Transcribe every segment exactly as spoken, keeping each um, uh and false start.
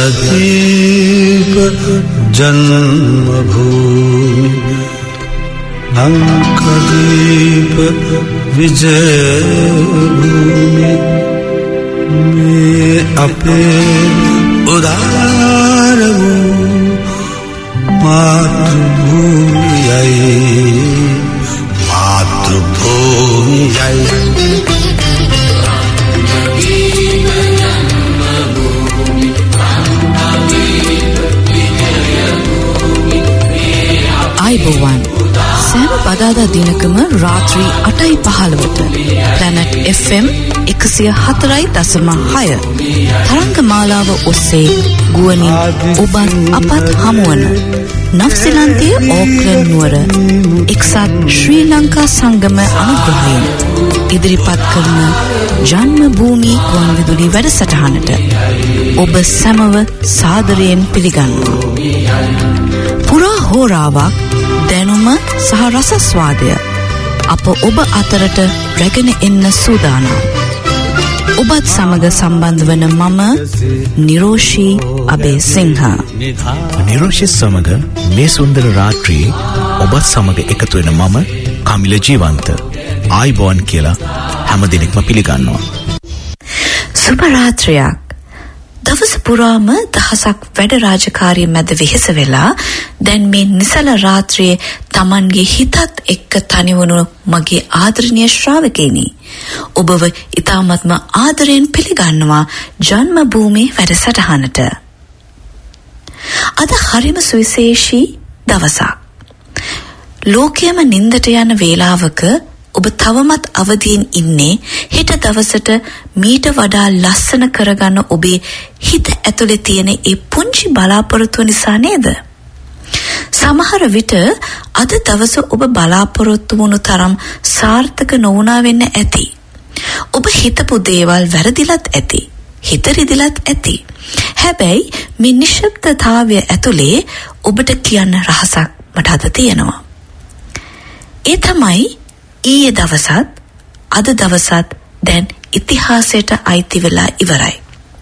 सदीप जन्मभूमि लंकादीप विजयभूमि में अपे उदार मातृभूमि आई मातृभूमि आई आयुबोवन සෑම බදාදා දිනකම රාත්‍රී අටයි පහළොවට Planet F M එකසිය හතරයි දශම හය තරංග මාලාව ඔස්සේ ගුවනින් ඔබත් අපත් හමුවන නව්සීලන්තයේ ඕක්ලන්ඩ් නුවර එක්සත් ශ්‍රී ලංකා සංගම අනුග්‍රහයෙන් ඉදිරිපත් කරන ජන්ම භූමි ගුවන්විදුලි වැඩසටහනට ඔබ සැමව සාදරයෙන් පිළිගන්නවා. පුරා හෝරාවක් දැනුම සහ රසස්වාදය අප ඔබ අතරට රැගෙන එන්න සූදානම්. ඔබත් සමග සම්බන්ධ වන මම නිරෝෂී අබේසිංහ. නිරෝෂී සමග මේ සුන්දර රාත්‍රියේ ඔබත් සමග එකතු වෙන මම කමිල ජීවන්ත ආයිබෝන් කියලා හැම දිනෙකම පිළිගන්නවා. සුබ රාත්‍රියක්. දවස පුරාම දහසක් වැඩ රාජකාරී මැද වෙහෙස වෙලා දැන් මේ නිසල රාත්‍රියේ Tamanගේ හිතත් එක්ක තනිවුණු මගේ ආදරණීය ශ්‍රාවකයනි ඔබව ඊ타ත්ම ආදරයෙන් පිළිගන්නවා ජන්ම භූමි වැඩසටහනට. අද හරිම සුවිශේෂී දවසක්. ලෝකයේම නින්දට යන වේලාවක ඔබ තවමත් අවදියෙන් ඉන්නේ හෙට දවසට මීට වඩා ලස්සන කරගන්න ඔබේ හිත ඇතුලේ තියෙන ඒ පුංචි බලාපොරොත්තු නිසා නේද? සමහර විට අද දවස ඔබ බලාපොරොත්තු වුණු තරම් සාර්ථක නොවුණා වෙන්න ඇති. ඔබ හිතපු දේවල් වැරදිලත් ඇති. හිත රිදිලත් ඇති. හැබැයි මේ නිශ්ශබ්දතාවය ඇතුලේ ඔබට කියන්න රහසක් මට අද තියෙනවා. ඒ තමයි ඊයේ දවසත් අද දවසත් දැන් ඉතිහාසයට අයිති වෙලා ඉවරයි.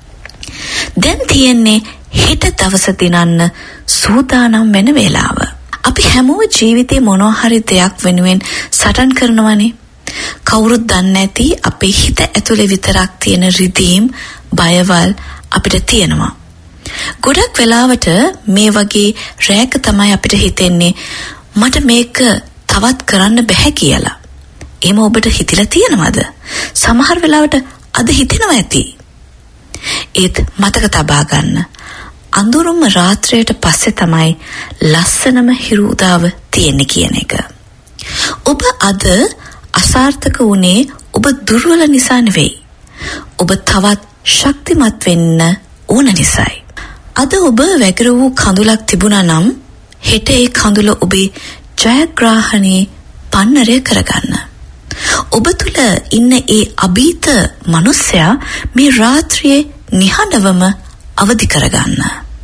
දැන් තියෙන්නේ හෙට දවස දිනන්න සූදානම් වෙන වේලාව. අපි හැමෝම ජීවිතේ මොනවා හරි දෙයක් වෙනුවෙන් සටන් කරනවනේ. කවුරුත් දන්නේ නැති අපේ හිත ඇතුලේ විතරක් තියෙන රිදීම්, බයවල් අපිට තියෙනවා. ගොඩක් වෙලාවට මේ වගේ රැක තමයි අපිට හිතෙන්නේ මට මේක තවත් කරන්න බෑ කියලා. එහෙම ඔබට හිතිලා තියෙනවද? සමහර වෙලාවට අද හිතෙනවා ඇති. ඒත් මතක තබා ගන්න. අඳුරුම රාත්‍රියට පස්සේ තමයි ලස්සනම හිරු උදාව තියෙන්නේ කියන එක. ඔබ අද අසාර්ථක වුණේ ඔබ දුර්වල නිසා නෙවෙයි. ඔබ තවත් ශක්තිමත් වෙන්න ඕන නිසායි. අද ඔබ වැගිර වූ කඳුලක් තිබුණා නම් හෙට ඒ කඳුල ඔබේ ජයග්‍රහණේ පන්නරය කරගන්න. ඔබ තුල ඉන්න ඒ අභීත මනුස්සයා මේ රාත්‍රියේ නිහඬවම අවදි කරගන්න.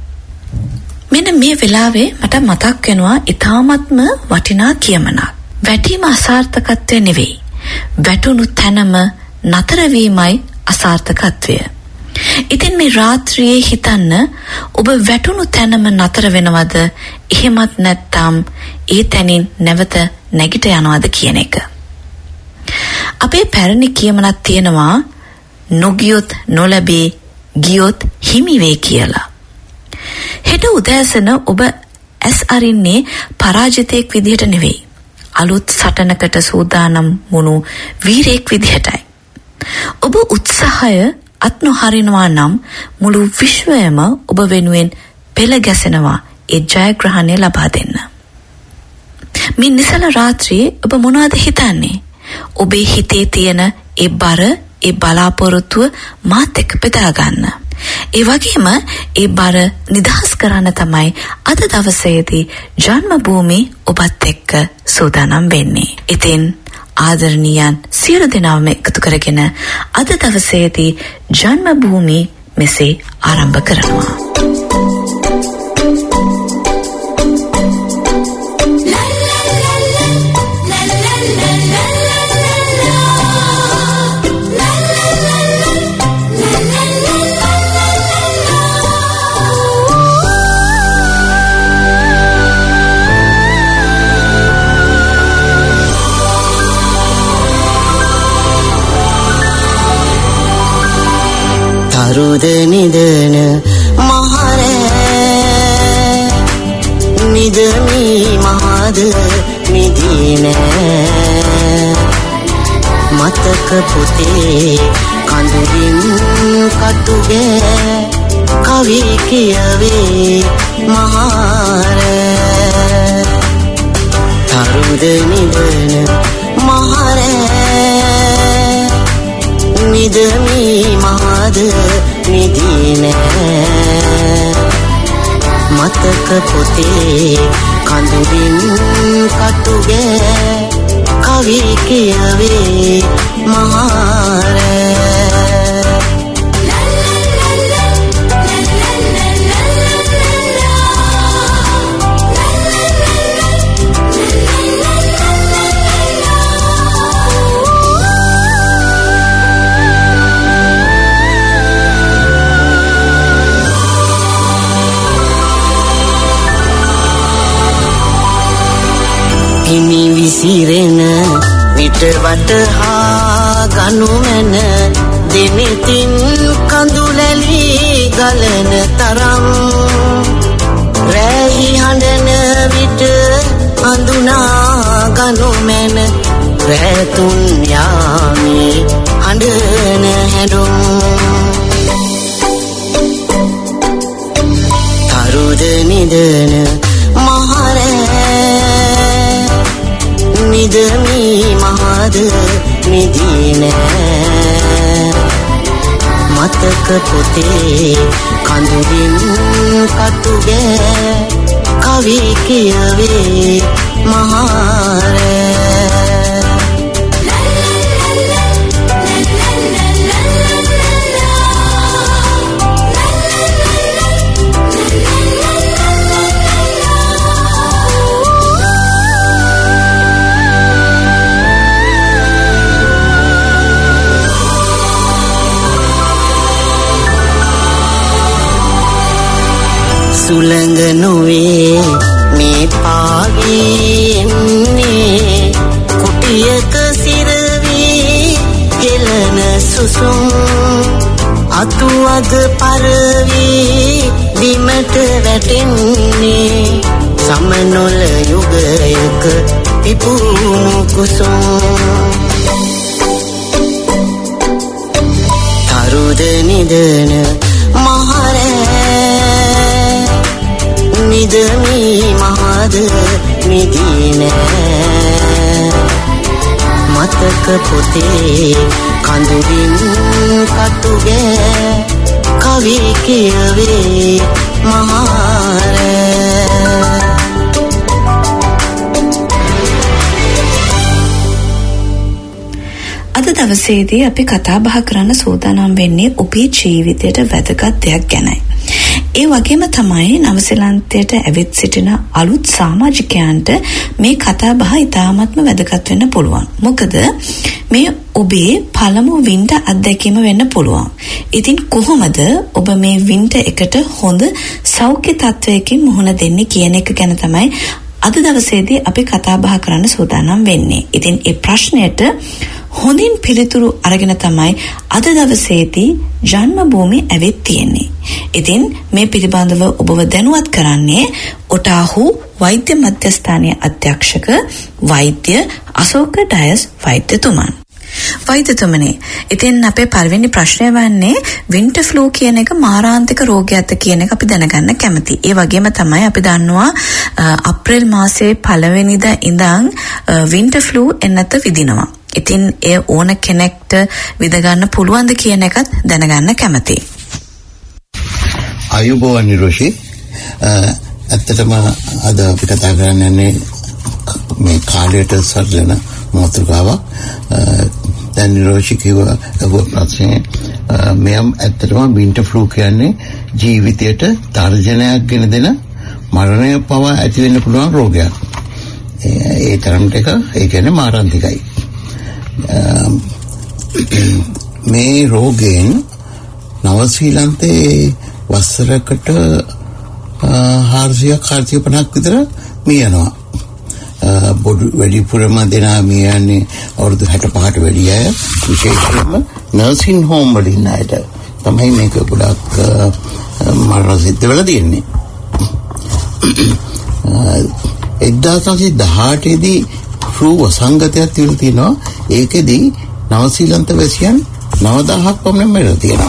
මෙන්න මේ වෙලාවේ මට මතක් වෙනවා ඊ타මත්ම වටිනා කියමනක්. වැටීම අසාර්ථකත්වය නෙවෙයි. වැටුණු තැනම නතර වීමයි අසාර්ථකත්වය. ඉතින් මේ රාත්‍රියේ හිතන්න ඔබ වැටුණු තැනම නතර වෙනවද එහෙමත් නැත්නම් ඒ තැනින් නැවත නැගිට යනවද කියන එක. අපේ පැරණි කියමනක් තියෙනවා නොගියොත් නොලැබේ ගියොත් හිමි වේ කියලා. හෙට උදෑසන ඔබ ඇස් අරින්නේ පරාජිතයෙක් විදිහට නෙවෙයි. අලුත් සටනකට සූදානම් වුණු වීරයෙක් විදිහටයි. ඔබ උත්සාහය අත් නොහරිනවා නම් මුළු විශ්වයම ඔබ වෙනුවෙන් පෙළ ගැසෙනවා ඒ ජයග්‍රහණය ලබා දෙන්න. මේ නිසල රාත්‍රියේ ඔබ මොනවද හිතන්නේ? ඔබේ හිතේ තියෙන ඒ බර, ඒ බලාපොරොත්තුව මාත් එක්ක බෙදා ගන්න. ඒ වගේම ඒ බර නිදහස් කරන්න තමයි අද දවසේදී ජන්ම භූමි ඔබත් එක්ක සූදානම් වෙන්නේ. ඉතින් ආදරණීයන් සියලු දෙනාම එකතු කරගෙන අද දවසේදී ජන්ම භූමි මෙසේ ආරම්භ කරනවා. තරුද නිදන මහරෑ නිදමි මහද නිදිනෑ මතක පොතේ කඳුරින් කටුගේ කවි කියවේ මහරෑ තරුද නිදන මහරෑ නිදමි මහද නිදිනෑ මතක පොතේ කඳුරින් කටුගේ කවි කියවේ මහරෑ හිමි විසිරෙන විට වටහා ගනු මැන දෙනෙතින් කඳුලැලි ගලන තරම් රැහි හඬන විට හඳුනා ගනු මැන රැතුන් යාමේ හඬන හැඬුම් තරුද නිදන මහරෑ නිදමි මහද නිදිනෑ මතක පොතේ කඳුරින් කටුගේ කවි කියවේ මහරෑ සුළඟ නොවේ මේ පාවෙන්නේ කුටියක සිරවී හෙළන සුසුම් අතු අග පරවී බිමට වැටෙන්නේ සමනොල යුගයක පිපුණු කුසුම් තරුද නිදන මහරෑ නිදමි මහද නිදිනෑ මතක පොතේ කඳුරින් කටුගේ කවි කියවේ මහරෑ අද දවසේදී අපි කතා බහ කරන්න සූදානම් වෙන්නේ ඔබේ ජීවිතයට වැදගත් දෙයක් ගැනයි. ඒ වගේම තමයි නවසීලන්තයට ඇවිත් සිටින අලුත් සමාජිකයන්ට මේ කතා බහ ඉතාමත්ම වැදගත් වෙන්න පුළුවන්. මොකද මේ ඔබේ පළමු වින්ටර් අත්දැකීම වෙන්න පුළුවන්. ඉතින් කොහොමද ඔබ මේ වින්ටර් එකට හොඳ සෞඛ්‍ය තත්වයකින් මුහුණ දෙන්නේ කියන එක ගැන තමයි අද දවසේදී අපි කතා බහ කරන්න සූදානම් වෙන්නේ. ඉතින් ඒ ප්‍රශ්නයට හොඳින් පිළිතුරු අරගෙන තමයි අද දවසේදී ජන්මභූමි ඇවිත් තියෙන්නේ. ඉතින් මේ පිළිබඳව ඔබව දැනුවත් කරන්නේ ඔටාහු වෛද්‍ය මධ්‍යස්ථානයේ අධ්‍යක්ෂක වෛද්‍ය අශෝක ඩයස් වෛද්‍යතුමන්. වෛද්‍යතුමනි, ඉතින් අපේ පළවෙනි ප්‍රශ්නය වන්නේ වින්ටර් ෆ්ලූ කියන එක මාරාන්තික රෝගයක්ද කියන එක අපි දැනගන්න කැමතියි. ඒ වගේම තමයි අපි දන්නවා අප්‍රේල් මාසයේ පළවෙනිදා ඉඳන් වින්ටර් ෆ්ලූ එන්නත විදිනවා. ඉතින් ඒ ඕන කෙනෙක්ට විඳ ගන්න පුළුවන්ද කියන එකත් දැනගන්න කැමතියි. ආයුබෝවන් නිරෝෂි. ඇත්තටම අද අපි කතා කරන්නේ මේ කාලයට සරලන මාතෘකාවක්. දැන් නිරෝෂි කිව්ව ප්‍රශ්නේ මෙයම් ඇත්තටම වින්ටර් ෆ්ලූ කියන්නේ ජීවිතයට තර්ජනයක් ගෙන දෙන මරණය පවා ඇති වෙන්න පුළුවන් රෝගයක්. ඒ තරමට එක ඒ කියන්නේ මාරාන්තිකයි. මේ රෝගයෙන් නවසීලන්තේ වසරකට හාරසිය කාර්තිය පනහක් විතර මිය යනවා. බොඩු වැඩිපුරම දෙනා මිය යන්නේ අවුරුදු හැට පහට වැඩි අය, විශේෂයෙන්ම නර්සින් හෝම් වල ඉන්න අයට. තමයි මේක ගොඩක් මරණ සිද්ධ වෙලා තියෙන්නේ. එක්දාස් නවසිය දහඅට දී ෆ්ලූ වසංගතයක් තියලා තිනවා. ඒකෙදී නවසීලන්ත වැසියන් නවදාහක් පමණ මැරලා තියෙනවා.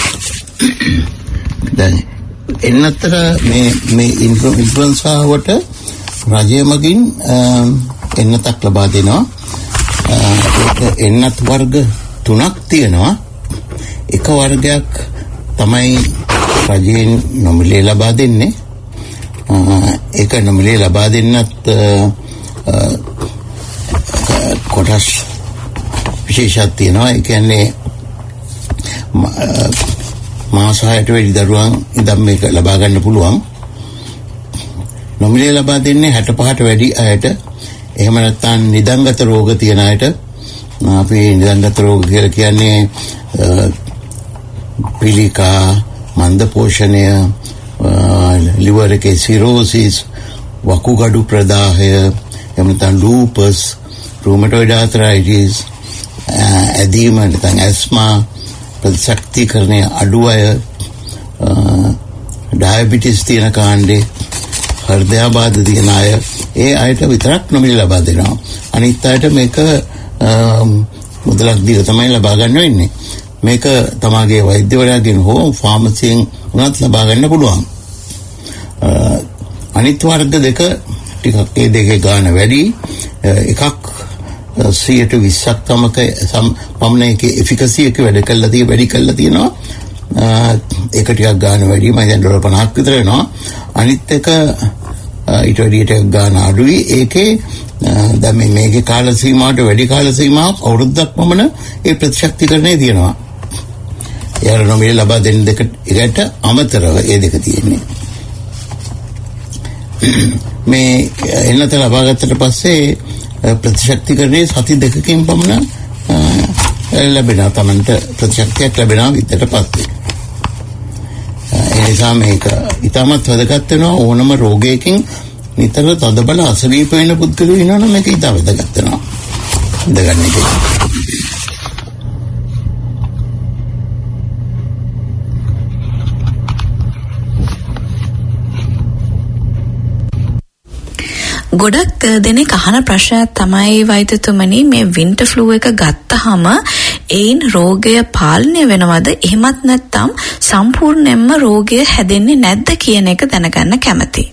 දැන් එන්නතර මේ මේ ඉන්ෆ්ලුවෙන්සාවට රජය මගින් එන්නතක් ලබා දෙනවා. ඒක එන්නත් වර්ග තුනක් තියෙනවා. එක වර්ගයක් තමයි රජයෙන් නොමිලේ ලබා දෙන්නේ. ඒක නොමිලේ ලබා දෙන්නත් කොටස් විශේෂයක් තියෙනවා. ඒ කියන්නේ මාස හයට වැඩි දරුවන් ඉදන් මේක ලබා ගන්න පුළුවන්. නොමිලේ ලබා දෙන්නේ හැට පහට වැඩි අයට. එහෙම නැත්නම් නිදන්ගත රෝග තියෙන අයට. අපි නිදන්ගත රෝග කියලා කියන්නේ පිළිකා, මන්ද පෝෂණය, liver එකේ සිරෝසිස්, වකුගඩු ප්‍රදාහය, එහෙම නැත්නම් ලූපස්, රුමටොයිඩ් ආර්ත්‍රයිටිස්, ඇදීම නැත්නම් ඇස්මා, ප්‍රතිශක්තිකරණය අඩු අය, ඩයබටිස් තියෙන කාණ්ඩේ, හෘදයාබාධ තියෙන අය, ඒ අයට විතරක් නොමිලේ ලබා දෙනවා. අනිත් අයට මේක මුදලක් දීලා තමයි ලබා ගන්න වෙන්නේ. මේක තමගේ වෛද්‍යවරයාගෙන් හෝ ෆාමසියෙන් උනත් ලබා ගන්න පුළුවන්. අනිත් වර්ග දෙක ටිකක් ඒ දෙකේ ගාන වැඩි. එකක් සියයට විස්සක් තමක පමණ එකේ එෆිකසි එක වැඩ කළා තියෙ වැඩි කළා තියෙනවා. ඒක ටිකක් ගාන වැඩි. මම දැන් ඩොලර් පනහක් විතර වෙනවා. අනිත් එක ඊට වැඩි ටිකක් ගාන අඩුයි. ඒකේ දැන් මේ මේකේ කාල සීමාවට වැඩි කාල සීමාවක් අවුරුද්දක් පමණ ඒ ප්‍රතිශක්තිකරණය තියෙනවා. යාර නොමිලේ ලබා දෙන දෙක එකට අමතරව ඒ දෙක තියෙන්නේ. මේ එන්නත ලබා ගත්තට පස්සේ ප්‍රතිශක්තිකරණයේ සති දෙකකින් පමණ ලැබෙනවා. තමන්ට ප්‍රතිශක්තියක් ලැබෙනවා විතර පස්සේ. ඒ නිසා මේක ඉතාමත් වැදගත් වෙනවා. ඕනම රෝගයකින් නිතර තදබල අසනීප වෙන පුද්ගලයෝ ඉන්නවනම් මේක ඉතා වැදගත් වෙනවා. ඉඳගන්න එක. ගොඩක් දෙනෙක් අහන ප්‍රශ්නයක් තමයි වෛද්‍යතුමනි, මේ වින්ටර් ෆ්ලූ එක ගත්තහම ඒන් රෝගය පාලනය වෙනවද, එහෙමත් නැත්නම් සම්පූර්ණයෙන්ම රෝගය හැදෙන්නේ නැද්ද කියන එක දැනගන්න කැමතියි.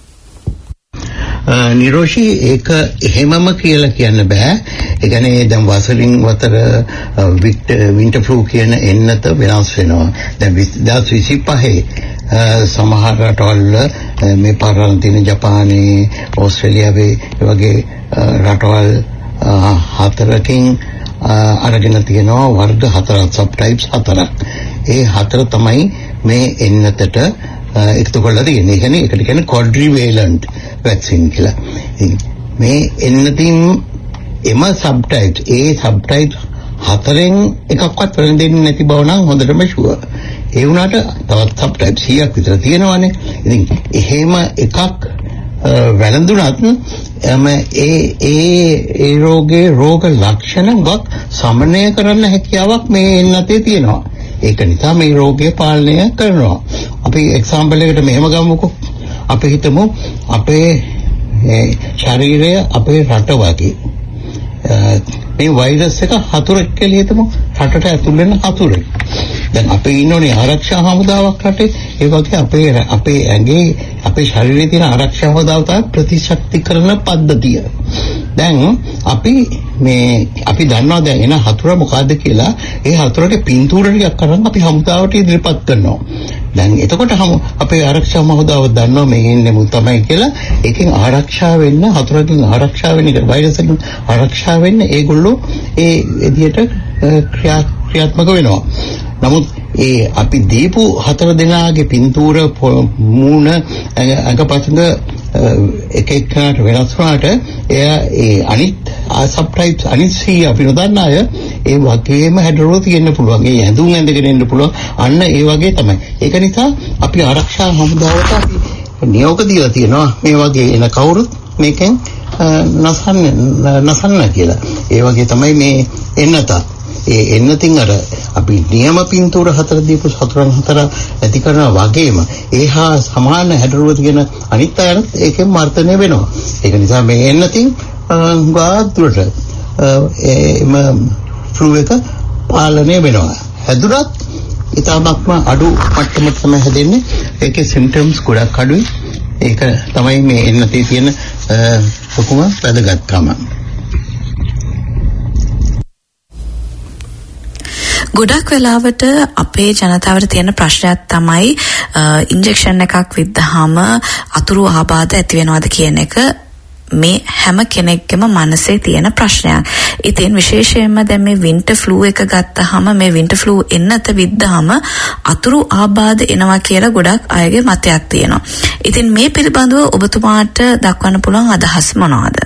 නිරෝෂී ඒක එහෙමම කියලා කියන්න බෑ. ඒ කියන්නේ දැන් වසරින් වතර වින්ටර් ෆ්ලූ කියන එන්නත වෙනස් වෙනවා. දැන් දෙදාස් විසිපහේ සමහර රටවල් මේ පාරාණ තියෙන ජපානයේ, ඕස්ට්‍රේලියාවේ වගේ රටවල් හතරකින් අරගෙන තියෙනවා වර්ග හතරක්, සබ් ටයිප්ස් හතරක්. ඒ හතර තමයි මේ එන්නතට එකතු කරලා තියෙන්නේ. ඒ කියන්නේ ඒකට කියන්නේ quadrivalent vaccine කියලා. මේ එන්නතින් එම සබ් ටයිප්ස් ඒ සබ් ටයිප්ස් හතරෙන් එකක්වත් වෙනදෙන්නේ නැති බව නම් හොඳටම ෂුවර්. ඒ වුණාට තවත් සබ් ටයිප් සීයක් විතර තියෙනවානේ. ඉතින් එහෙම එකක් වැළඳුනත් එම ඒ ඒ ඒ රෝගේ රෝග ලක්ෂණවත් සමනය කරන්න හැකියාවක් මේ එන්නතේ තියෙනවා. ඒක නිසා මේ රෝගය පාලනය කරනවා. අපි එක්සැම්පල් එකකට මෙහෙම ගමුකෝ. අපි හිතමු අපේ ශරීරය අපේ රට වගේ. මේ වෛරස් එක හතුරෙක් කියලා හිතමු. රටට ඇතුල් වෙන හතුරෙක්. දැන් අපේ ඉන්නෝනේ ආරක්ෂා හමුදාවක් රටේ. ඒ වගේ අපේ අපේ ඇඟේ අපේ ශරීරයේ තියෙන ආරක්ෂා හමුදාව තමයි ප්‍රතිශක්තිකරණ පද්ධතිය. දැන් අපි මේ අපි දන්නවා දැන් එන හතුර මොකද්ද කියලා. ඒ හතුරට පින්තූර ටිකක් අරන් අපි හමුදාවට ඉදිරිපත් කරනවා. දැන් එතකොට අපේ ආරක්ෂා හමුදාව දන්නවා මේ ඉන්නේ මු තමයි කියලා. ඒකෙන් ආරක්ෂා වෙන්න, හතුරකින් ආරක්ෂා වෙන්න, වෛරස් එකෙන් ආරක්ෂා වෙන්න ඒගොල්ලෝ ඒ විදියට ක්‍රියා ක්‍රියාත්මක වෙනවා. නමුත් ඒ අපි දීපු හතර දෙනාගේ පින්තූර මූණ අඟපසඟ එක එකකට වෙනස් වුණාට එයා ඒ අනිත් සබ් ටයිප්ස් අනිත් සී අපි නොදන්න අය ඒ වගේම හැඩරෝ තියෙන්න පුළුවන්. ඒ ඇඳුම් ඇඳගෙන ඉන්න පුළුවන්. අන්න ඒ වගේ තමයි. ඒක නිසා අපි ආරක්ෂා හමුදාවට අපි නියෝග දීලා තියෙනවා මේ වගේ එන කවුරුත් මේකෙන් නසන්න නසන්න කියලා. ඒ වගේ තමයි මේ එන්නත. ඒ එන්නතින් අර අපි නියම පින්තූර හතර දීපු සතරන් හතර ඇති කරනවා වගේම ඒහා සමාන හැඩරුව තියෙන අනිත් අයත් ඒකෙන් මර්ධනය වෙනවා. ඒක නිසා මේ එන්නතින් ගාතුරට එම ෆ්ලූ එක පාලනය වෙනවා. හැදුනත් ඊටමක්ම අඩු මට්ටමක තමයි හැදෙන්නේ. ඒකේ සිම්ප්ටම්ස් ගොඩක් අඩුයි. ඒක තමයි මේ එන්නතේ තියෙන ලොකුම වැදගත්කම. ගොඩක් වෙලාවට අපේ ජනතාවට තියෙන ප්‍රශ්නයක් තමයි ඉන්ජෙක්ෂන් එකක් විද්දාම අතුරු ආබාධ ඇති වෙනවද කියන එක මේ හැම කෙනෙක්ගේම මනසේ තියෙන ප්‍රශ්නයක්. ඉතින් විශේෂයෙන්ම දැන් මේ වින්ටර් ෆ්ලූ එක ගත්තාම මේ වින්ටර් ෆ්ලූ එන්නත විද්දාම අතුරු ආබාධ එනවා කියලා ගොඩක් අයගේ මතයක් තියෙනවා. ඉතින් මේ පිළිබඳව ඔබතුමාට දක්වන්න පුළුවන් අදහස් මොනවාද?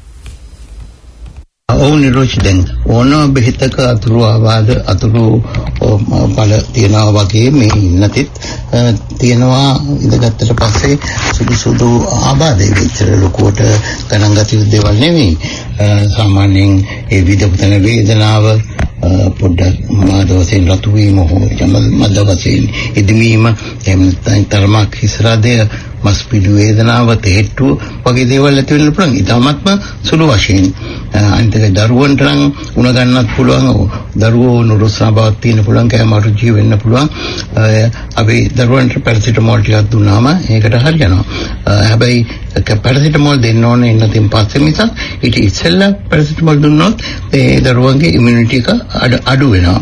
ඔව් නිරෝෂි දැන් ඕන බෙහෙතක අතුරු ආබාධ අතුරු බල තියනවා වගේ මේ ඉන්නතිත් තියනවා ඉඳගත්තට පස්සේ සුදු සුදු ආබාධ විතර ලොකුවට ගණන් ගත යුතු දේවල් නෙවෙයි. සාමාන්‍යයෙන් ඒ විදපතන වේදනාව පොඩ්ඩක් මාද වශයෙන් රතු වීම හෝ මද වශයෙන් ඉදීම එහෙම නැත්නම් තරමක් හිසරදය මස් පිඩු වේදනාව තෙහෙට්ටුව වගේ දේවල් ඇති වෙන්න පුළුවන්. ඊටමත්ම සුළු වශයෙන් අනිත් එක දරුවන්ට නම් උණ ගන්නත් පුළුවන්. දරුවෝ නුරුස්නා බවක් තියෙන පුළුවන් කෑම අරුචිය වෙන්න පුළුවන්. අපි දරුවන්ට පැරසිටමෝල් ටිකක් දුන්නාම ඒකට හරියනවා. හැබැයි පැරසිටමෝල් දෙන්න ඕනේ ඉන්නතින් පස්සේ මිසක් ඊට ඉස්සෙල්ලා පැරසිටමෝල් දුන්නොත් ඒ දරුවන්ගේ ඉමුනිටි එක අඩු වෙනවා.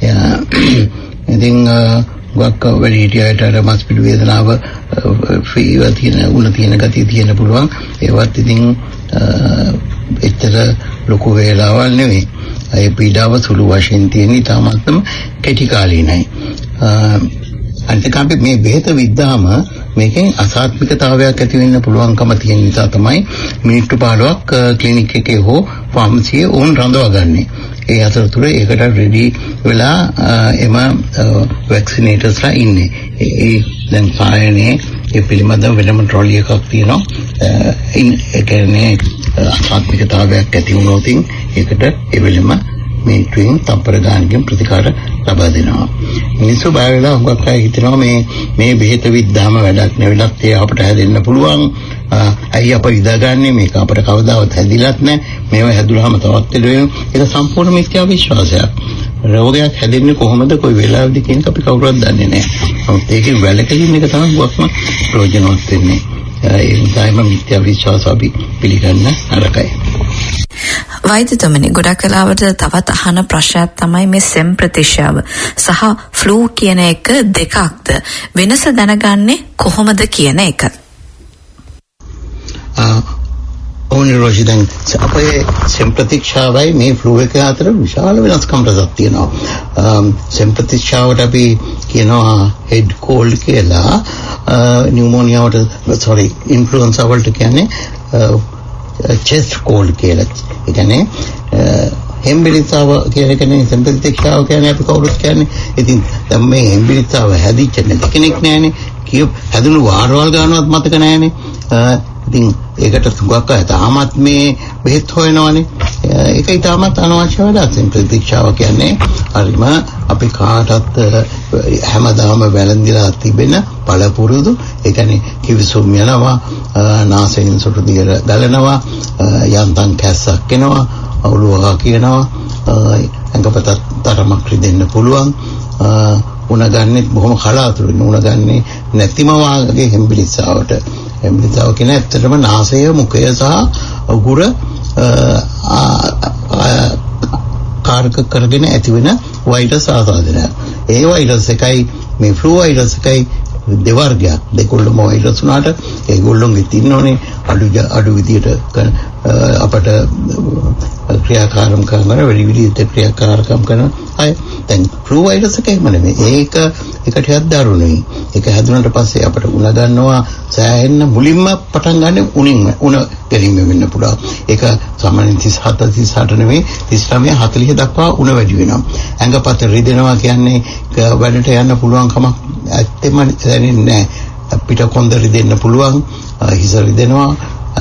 ඉතින් ගොක්ක වැඩි හිටියට අර මස් පිඩු වේදනාව ෆීවර් තියෙන උණ තියෙන ගතිය තියෙන පුළුවන්. ඒවත් ඉතින් එච්චර ලොකු වේලාවක් නෙවෙයි. ඒ පීඩාව සුළු වශයෙන් තියෙන ඉතාමත්ම කෙටි කාලීනයි. අන්තික අපි මේ බෙහෙත විද්දාම මේකෙන් අසාත්මිකතාවයක් ඇති වෙන්න පුළුවන්කම තියෙන නිසා තමයි මිනිත්තු පහළොවක් ක්ලිනික් එකේ හෝ ෆාමසියේ ඕන් රඳවගන්නේ. ඒ අතරතුර ඒකට රෙඩි වෙලා එම වැක්සිනේටර්ස්ලා ඉන්නේ. ඒ දැන් සායනේ ඒ පිළිබඳව වෙනම ට්‍රොලි එකක් තියෙනවා. ඒ කියන්නේ අසාත්මිකතාවයක් ඇති වුණොත් ඒකට ඒ වෙලෙම මේ ට්වින් තම්පර ගානකින් ප්‍රතිකාර ලබා දෙනවා. මිනිස්සු බය වෙලා හුඟක් අය හිතනවා මේ මේ බෙහෙත විද්දාම වැඩක් නෙවෙලත් ඒ අපට හැදෙන්න පුළුවන්. අයිය අප ඉදාගන්නේ මේක අපට කවදාවත් හැදිලත් නැහැ. මේව හැදුනහම තවත් වෙනවා. ඒක සම්පූර්ණ මිත්‍යා විශ්වාසයක්. රෝගයක් හැදෙන්නේ කොහොමද කොයි වෙලාවෙද කියන එක අපි කවුරුවත් දන්නේ නැහැ. නමුත් ඒකේ වැළකීම් එක තමයි හුඟක්ම ප්‍රයෝජනවත් වෙන්නේ. ඒ නිසාම මිත්‍යා විශ්වාස අපි පිළිගන්න නරකයි. වෛද්‍යතුමනි, ගොඩක් වෙලාවට තවත් අහන ප්‍රශ්නයක් තමයි මේ සෙම් ප්‍රතිශාව සහ ෆ්ලූ කියන එක දෙකක්ද වෙනස දැනගන්නේ කොහොමද කියන එක. ඕනි රෝෂි දැන් අපේ සෙම් ප්‍රතිශාවයි මේ ෆ්ලූ එක අතර විශාල වෙනස්කම් රසක් තියෙනවා. සෙම් ප්‍රතිශාවට අපි කියනවා හෙඩ් කෝල්ඩ් කියලා, නියුමෝනියාවට සෝරි ඉන්ෆ්ලුවෙන්සා වලට කියන්නේ chest cold කියලා. ඒ කියන්නේ හෙම්බිරිස්සාව කියන එකනේ සෙම් ප්‍රතිශාව කියන්නේ අපි කවුරුත් කියන්නේ. ඉතින් දැන් මේ හෙම්බිරිස්සාව හැදිච්ච නැති කෙනෙක් නෑනේ. කියු හැදුණු වාරවල් ගන්නවත් මතක නෑනේ. ඉතින් ඒකට තුගක් අය තාමත් මේ බෙහෙත් හොයනවානේ. ඒක ඊටමත් අනවශ්‍ය වැඩක්. සෙම් ප්‍රතිශාව කියන්නේ හරිම අපි කාටත් හැමදාම වැළඳිලා තිබෙන පළපුරුදු. ඒ කියන්නේ කිවිසුම් යනවා, නාසයෙන් සොටු දිග ගලනවා, යන්තම් කැස්සක් එනවා, ඔළුව කියනවා, ඇඟපත තරමක් රිදෙන්න පුළුවන්. උණ ගන්නෙ බොහොම කලාතුරකින් උණ ගන්නෙ නැතිම වාගේ හෙම්බිරිස්සාවට. හෙම්බිරිස්සාව කියන ඇත්තටම නාසය, මුඛය සහ උගුර කාර්ක කරගෙන ඇතිවෙන වෛරස් ආසාදනයක්. ඒ වෛරස් එකයි මේ ෆ්ලූ වෛරස් එකයි දෙවර්ගයක්. දෙකොල්ලම වෛරස් උනාට ඒගොල්ලෝගේ තින්නෝනේ අඩු අඩු විදියට අපට ක්‍රියාකාරම් කරන වැඩි විදියට ක්‍රියාකාරකම් කරන අය. දැන් ෆ්ලූ වෛරස් එකම නෙමෙයි. ඒක ඒක ටිකක් දරුණුයි. ඒක හැදුනට පස්සේ අපට උණ ගන්නවා සෑහෙන්න මුලින්ම පටන් ගන්න උණින්ම උණ ගැනීම වෙන්න පුළුවන්. ඒක සාමාන්‍යයෙන් තිස් හත තිස් අට නෙමෙයි තිස් නවය හතළිහ දක්වා උණ වැඩි වෙනවා. ඇඟපත රිදෙනවා කියන්නේ වැඩට යන්න පුළුවන් කමක් ඇත්තෙම දැනෙන්නේ නැහැ. පිට කොන්ද රිදෙන්න පුළුවන්, හිස රිදෙනවා,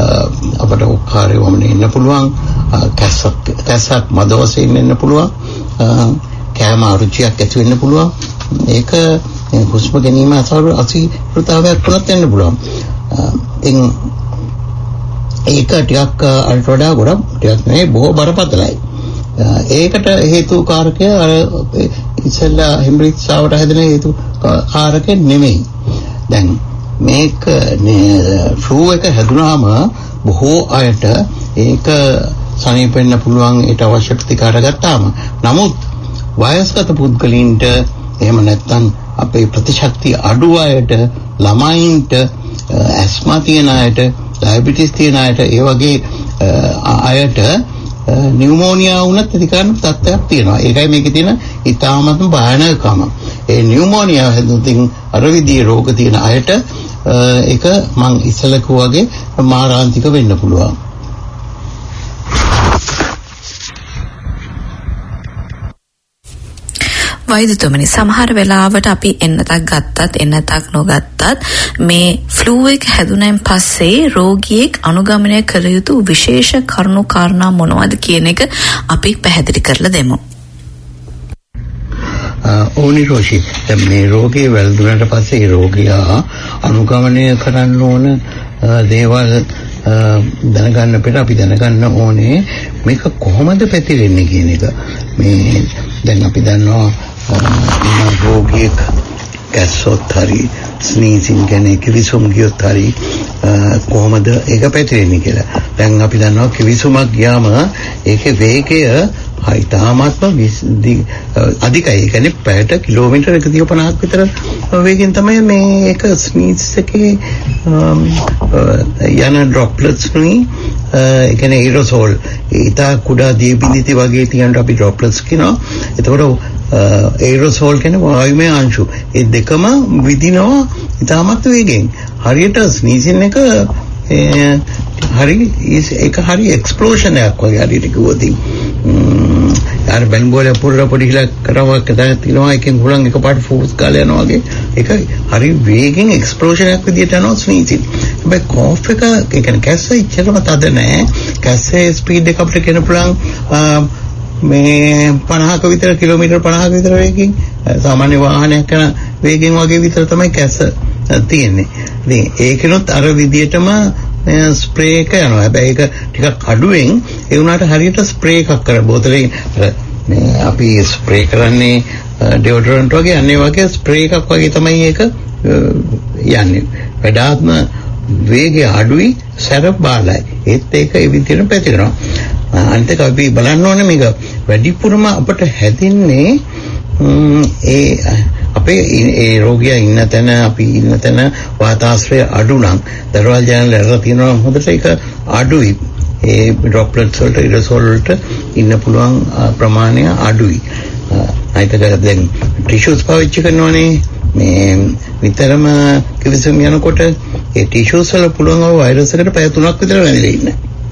අපට උක්කාරය වමනේ ඉන්න පුළුවන්, කැස්සක් කැස්සක් මද වශයෙන් ඉන්න පුළුවන්. කෑම අරුචියක් ඇති වෙන්න පුළුවන්. ඒක හුස්ම ගැනීම අසීරුතාවයක් වුණත් වෙන්න පුළුවන්. ඉතින් ඒක ටිකක් අල්ට වඩා ගොඩක් ටිකක් නෙවෙයි බොහෝ බරපතලයි. ඒකට හේතු කාරකය අර ඉස්සෙල්ලා හෙම්බ්‍රික්සාවට හැදෙන හේතු කාරකය නෙමෙයි. දැන් මේක ෆ්ලූ එක හැදුනාම බොහෝ අයට ඒක සනීප වෙන්න පුළුවන් ඊට අවශ්‍ය ප්‍රතිකාර ගත්තාම. නමුත් වයස්ගත පුද්ගලයින්ට එහෙම නැත්නම් අපේ ප්‍රතිශක්තිය අඩු අයට, ළමයින්ට, ඇස්මා තියෙන අයට, ඩයබටිස් තියෙන අයට, ඒ වගේ අයට නියුමෝනියා වුණත් ඇති කරන තත්ත්වයක් තියෙනවා. ඒකයි මේකේ තියෙන ඉතාමත්ම භයානකම. ඒ නියුමෝනියා හැදුනොත් අර විදිහේ රෝග තියෙන අයට ඒක මං ඉස්සලක වගේ මාරාන්තික වෙන්න පුළුවන්. වෛද්‍යතුමනි, සමහර වෙලාවට අපි එන්නතක් ගත්තත් එන්නතක් නොගත්තත් මේ ෆ්ලූ එක හැදුනයින් පස්සේ රෝගියෙක් අනුගමනය කළ යුතු විශේෂ කරුණු කාරණා මොනවද කියන එක අපි පැහැදිලි කරලා දෙමු. ඕනි රෝෂි, මේ රෝගේ වැළඳුනට පස්සේ රෝගියා අනුගමනය කරන්න ඕන දේවල් දැනගන්න පෙර අපි දැනගන්න ඕනේ මේක කොහොමද පැතිරෙන්නේ කියන එක. මේ දැන් අපි දන්නවා රෝගියෙක් ගැස්සොත් හරි ස්නීසින් කියන්නේ කිවිසුම් ගියොත් හරි කොහොමද ඒක පැතිරෙන්නේ කියලා. දැන් අපි දන්නවා කිවිසුමක් ගියාම ඒකේ වේගය ඉතාමත්ම අධිකයි. ඒ කියන්නේ පැයට කිලෝමීටර් එකසිය පනහක් විතර වේගෙන් තමයි මේ එක ස්නීස් එකේ යන ඩ්‍රොප්ලට්ස් නේ. ඒ කියන්නේ ඒරෝසෝල් ඊට කුඩා දීපින්දිති වගේ තියෙන අපි ඩ්‍රොප්ලට්ස් කියනවා. එතකොට ඒරෝසෝල් කියන්නේ වායුමය අංශු. ඒ දෙකම විදිනවා ඉතාමත් වේගෙන්. හරියට ස්නීසින් එක හරි ඒක හරි එක්ස්ප්ලෝෂන් එකක් වගේ හරියට කිව්වොත් අර බැලුම්බෝල පුරර පොඩි හිලක් කරවක් දාලා තිනවා එකෙන් හුලං එකපාරට ෆෝස් ගාලා යනවා වගේ ඒක හරි වේගෙන් එක්ස්ප්ලෝෂන් එකක් විදියට යනවා ස්නීසින්. හැබැයි කෝෆ් එක ඒ කියන්නේ කැස්ස ඉච්චරම තද නැහැ. කැස්සේ ස්පීඩ් එක අපිට කියන්න පුළුවන් මේ පනහක විතර කිලෝමීටර් පනහක විතර වේගෙන් සාමාන්‍ය වාහනයක් යන වේගෙන් වගේ විතර තමයි කැස්ස තියෙන්නේ. ඉතින් ඒකනොත් අර විදියටම ස්ප්‍රේ එක යනවා. හැබැයි ඒක ටිකක් අඩුවෙන් ඒ වුණාට හරියට ස්ප්‍රේ එකක් කර බෝතලේ මේ අපි ස්ප්‍රේ කරන්නේ ඩියෝඩරන්ට් වගේ අන්නේ වගේ ස්ප්‍රේ එකක් වගේ තමයි ඒක යන්නේ. වඩාත්ම වේගය අඩුයි, සැර බාලයි. ඒත් ඒක ඒ විදිහට පැතිරෙනවා. අනිත් එක අපි බලන්න ඕනේ මේක වැඩිපුරම අපට හැදින්නේ ඒ අපේ ඒ රෝගියා ඉන්න තැන අපි ඉන්න තැන වාතාශ්‍රය අඩු නම් දරවල් ජනල ඇරලා තියෙනවා හොඳට ඒක අඩුයි. ඒ ඩ්‍රොප්ලට්ස් වලට ඉරසෝල් වලට ඉන්න පුළුවන් ප්‍රමාණය අඩුයි. අනිත් එක දැන් ටිෂුස් පාවිච්චි කරනවානේ මේ විතරම කිවිසුම් යනකොට ඒ ටිෂුස් වල පුළුවන් වෛරස් එකට පැය තුනක් විතර වැදිලා ඉන්න.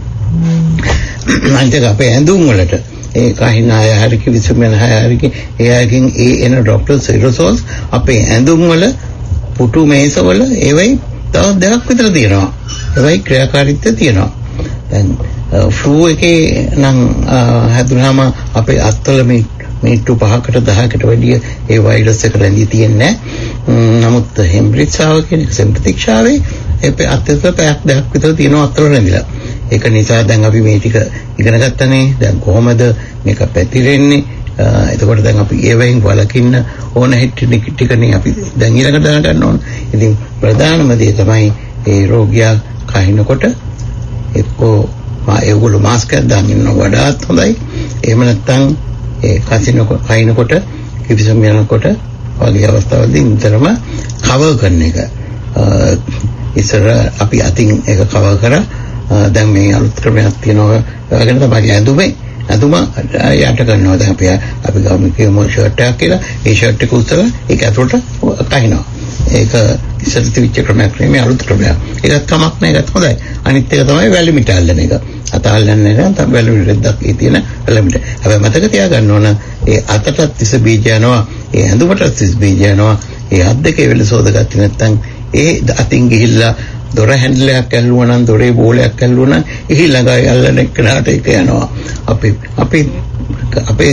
අනිත් එක අපේ ඇඳුම් වලට ඒ කහින අය හරි කිවිසුම් යන අය හරි ඒ අයකින් ඒ එන ඩොක්ටර්ස් එරසෝල්ස් අපේ ඇඳුම් වල පුටු මේස වල ඒවයි තව දෙකක් විතර තියෙනවා. ඒවයි ක්‍රියාකාරීත්වය තියෙනවා. දැන් ෆ්ලූ එකේ නම් හැදුනම අපේ අත්වල මේ මිනිත්තු පහකට දහකට වැඩිය ඒ වෛරස් එක රැඳී තියෙන්නේ නැහැ. නමුත් හෙම්බ්‍රික්සාව කියන සෙම්පතික්ෂාවේ ඒ අත්‍යත පැයක් දෙකක් විතර තියෙනවා අත්වල රැඳිලා. ඒක නිසා දැන් අපි මේ ටික ඉගෙන ගත්තනේ. දැන් කොහොමද මේක පැතිරෙන්නේ? එතකොට දැන් අපි ඒවෙන් වලකින්න ඕන හිටි ටිකනේ අපි දැන් ඊළඟට දැනගන්න ඕන. ඉතින් ප්‍රධානම දේ තමයි ඒ රෝගියා කහිනකොට එක්කෝ මා ඒගොල්ලෝ මාස්ක් එකක් දාගෙන ඉන්න වඩාත් හොඳයි. එහෙම නැත්නම් ඒ කසින කහිනකොට කිවිසුම් යනකොට වගේ අවස්ථාවලදී නිතරම කවර් කරන එක. ඉස්සර අපි අතින් ඒක කවර් කරා. දැන් මේ අලුත් ක්‍රමයක් තියෙනවා. ඒකට තමයි ඇඳුමේ ඇඳුම යට කරනවා. දැන් අපි අපි ගාමු කියමු ෂර්ට් එකක් කියලා. ඒ ෂර්ට් එක උස්සලා ඒක ඇතුළට කහිනවා. ඒක ඉස්සර තිබිච්ච ක්‍රමයක් නෙමෙයි අලුත් ක්‍රමයක්. ඒකත් කමක් නැහැ. ඒකත් හොඳයි. අනිත් එක තමයි වැලිමිට අල්ලන එක. අත අල්ලන්නේ නැහැ. වැලිමිට දෙකක් ඒ තියෙන වැලිමිට. හැබැයි මතක තියාගන්න ඕන ඒ අතටත් තිස බීජ යනවා. ඒ ඇඳුමටත් තිස බීජ යනවා. ඒ අත් දෙකේ වෙල සෝදගත්තේ නැත්නම් ඒ අතින් ගිහිල්ලා දොර හැන්ඩලයක් ඇල්ලුවා නම් දොරේ බෝලයක් ඇල්ලුවා නම් එහි ළඟයි අල්ලන එක්කනට ඒක යනවා. අපි අපි අපේ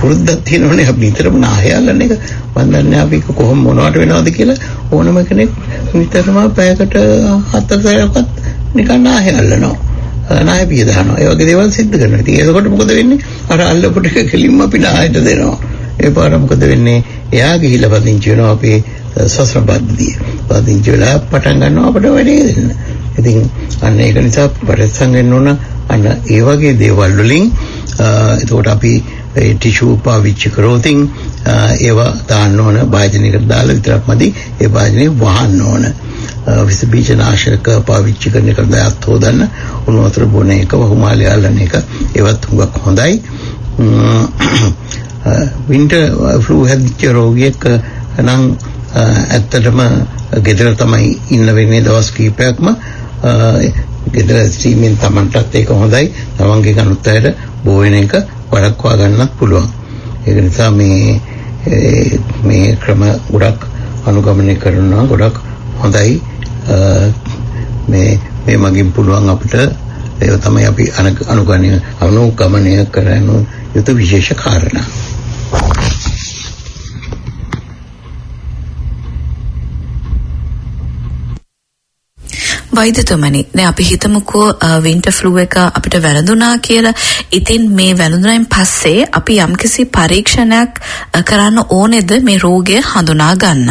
පුරුද්දක් තියෙනවනේ අපි නිතරම නාහයල්ලන එක මම දන්නේ අපි කොහොම මොනවට වෙනවද කියලා ඕනම කෙනෙක් නිතරම පැයකට හතර සැරයක්වත් නිකන් නාහයල්ලනවා නාය පිය දානවා ඒ වගේ දේවල් සිද්ධ කරනවා ඉතින් එතකොට මොකද වෙන්නේ අර අල්ලපුට කෙලින්ම අපි නායට දෙනවා ඒ පාර මොකද වෙන්නේ එයා ගිහිල්ලා පදිංචි වෙනවා අපේ සසර බද්දිය පදිංචි වෙලා පටන් ගන්නවා අපිට වැඩේ දෙන්න ඉතින් අන්න ඒක නිසා පරිස්සම් වෙන්න ඕන අන්න ඒ වගේ දේවල් වලින් එතකොට අපි ටිෂු පාවිච්චි කරෝතින් ඒවා දාන්න ඕන භාජනයකට දාලා විතරක් මදි ඒ භාජනේ වහන්න ඕන විස බීජ නාශක පාවිච්චි කරන එක දැත් හොදන්න උණු වතුර බොන එක වහුමාලේ අල්ලන එක ඒවත් හුඟක් හොඳයි වින්ටර් ෆ්ලූ හැදිච්ච රෝගියෙක් නම් ඇත්තටම ගෙදර තමයි ඉන්න වෙන්නේ දවස් කිහිපයක්ම ගෙදර ස්ටීමෙන් Tamanටත් ඒක හොඳයි තමන්ගේ කනුත්තයට බෝ වෙන එක වළක්වා ගන්නත් පුළුවන් ඒක නිසා මේ මේ ක්‍රම ගොඩක් අනුගමනය කරනවා ගොඩක් හොඳයි මේ මේ මගින් පුළුවන් අපිට ඒක තමයි අපි අනුගමනය අනුගමනය කරන යුතු විශේෂ කාරණා වෛද්‍යතුමනි දැන් අපි හිතමුකෝ වින්ටර් ෆ්ලූ එක අපිට වැළඳුණා කියලා. ඉතින් මේ වැළඳුණායින් පස්සේ අපි යම්කිසි පරීක්ෂණයක් කරන්න ඕනේද මේ රෝගය හඳුනා ගන්න?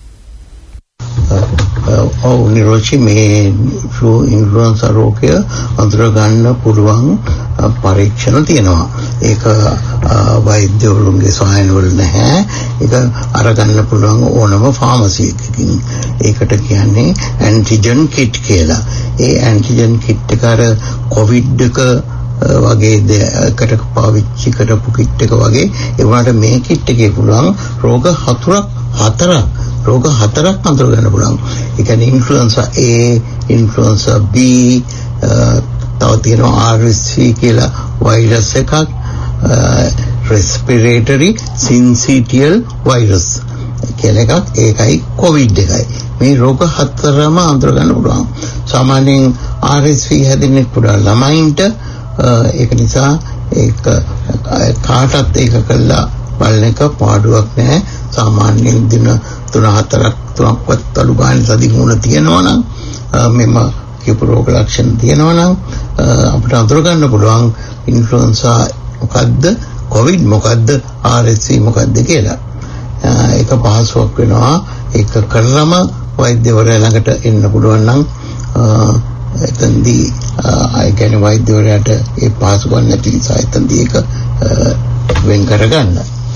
ඔව් නිරෝචි මේ ෆ්ලූ ඉන්ෆ්ලුවෙන්සා රෝගය අඳුර ගන්න පුළුවන් පරීක්ෂණ තියෙනවා. ඒක වෛද්‍යවරුන්ගේ සොයන වල නැහැ. ඒක අරගන්න පුළුවන් ඕනම ෆාමසි එකකින්. ඒකට කියන්නේ ඇන්ටිජන් කිට් කියලා. ඒ ඇන්ටිජන් කිට් එක අර කොවිඩ් එක වගේ දෙයකට පාවිච්චි කරපු කිට් එක වගේ ඒ වුණාට මේ කිට් එකේ පුළුවන් රෝග හතරක් හතරක් රෝග හතරක් අඳුර ගන්න පුළුවන්. ඒ කියන්නේ ඉන්ෆ්ලුවෙන්සා A, ඉන්ෆ්ලුවෙන්සා B, තව තියෙනවා R S V කියලා වෛරස් එකක්, respiratory syncytial virus කියලා එකක්. ඒකයි කොවිඩ් එකයි. මේ රෝග හතරම අඳුර ගන්න පුළුවන්. සාමාන්‍යයෙන් R S V හැදෙන්නේ කුඩා ළමයින්ට. ඒක නිසා ඒක කාටත් ඒක කළා බලන එක පාඩුවක් නැහැ. සාමාන්‍යයෙන් දින තුන හතරක් තුනක්වත් අඩු ගන්න සති ගුණ තියෙනවා නම් මෙම කියපු රෝග ලක්ෂණ තියෙනවා නම් අපිට අඳුර ගන්න පුළුවන් ඉන්ෆ්ලුවෙන්සා මොකද්ද කොවිඩ් මොකද්ද R S V මොකද්ද කියලා. ඒක පහසුවක් වෙනවා. ඒක කරලම වෛද්‍යවරයා ළඟට එන්න පුළුවන් නම් එතෙන්දී අය කියන්නේ වෛද්‍යවරයාට ඒ පහසුකම් නැති නිසා එතෙන්දී ඒක වෙන් කරගන්න.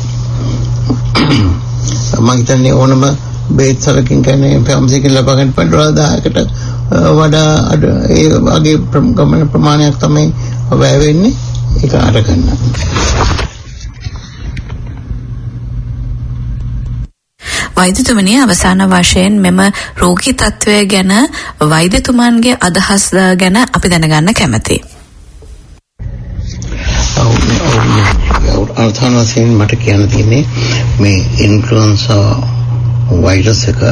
මම හිතන්නේ ඕනම බේත් සරකින් කියන්නේ ෆාමසියකින් ලබා ගන්න පන්දොස් දහයකට වඩා ඒ වගේ ගමන ප්‍රමාණයක් තමයි වැය වෙන්නේ. ඒක අරගන්න. වෛද්‍යතුමනි අවසාන වශයෙන් මෙම රෝගී තත්ත්වය ගැන වෛද්‍යතුමන්ගේ අදහස් ගැන අපි දැනගන්න කැමතියි. අවසාන වශයෙන් මට කියන්න තියෙන්නේ මේ ඉන්ෆ්ලුවෙන්සා වෛරස් එක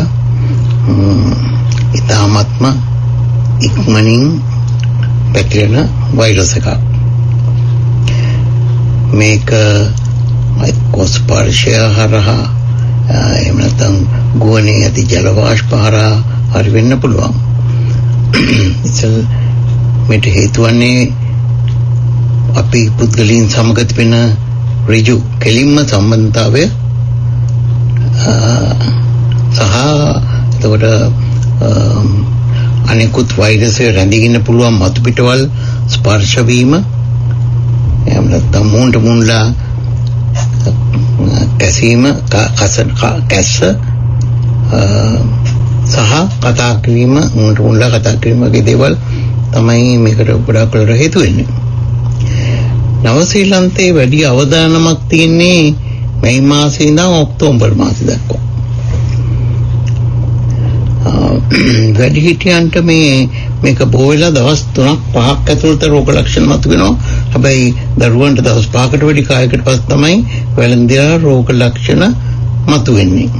ඉතාමත්ම ඉක්මනින් පැතිරෙන වෛරස් එකක්. මේක ස්පර්ශය හරහා එහෙම නැත්නම් ගුවනේ ඇති ජල වාෂ්ප හරහා හරි වෙන්න පුළුවන්. ඉතින් මේට හේතු වන්නේ අපි පුද්ගලයන් සමග තිබෙන ඍජු කෙලින්ම සම්බන්ධතාවය සහ එතකොට අනිකුත් වෛරසය රැඳීගෙන පුළුවන් මතු පිටවල් ස්පර්ශ වීම එහෙම නැත්නම් මුණ්ඩ මුණ්ඩලා කැසීම කසන කැස්ස සහ කතා කිරීම මුණ්ඩ මුණ්ඩලා කතා කිරීම වගේ දේවල් තමයි මේකට ගොඩක් වල හේතු වෙන්නේ. නව ශ්‍රී ලංකාවේ වැඩි අවදානමක් තියෙන්නේ මේ මාසේ ඉඳන් ඔක්තෝබර් මාසේ දක්වා. වැඩි හිටියන්ට මේ මේක බෝ වෙලා දවස් තුනක් පහක් ඇතුළත රෝග ලක්ෂණ මතුවෙනවා. හැබැයි දරුවන්ට දවස් පහකට වැඩි කාලයකට පස්සේ තමයි වැළඳිලා රෝග ලක්ෂණ මතුවෙන්නේ.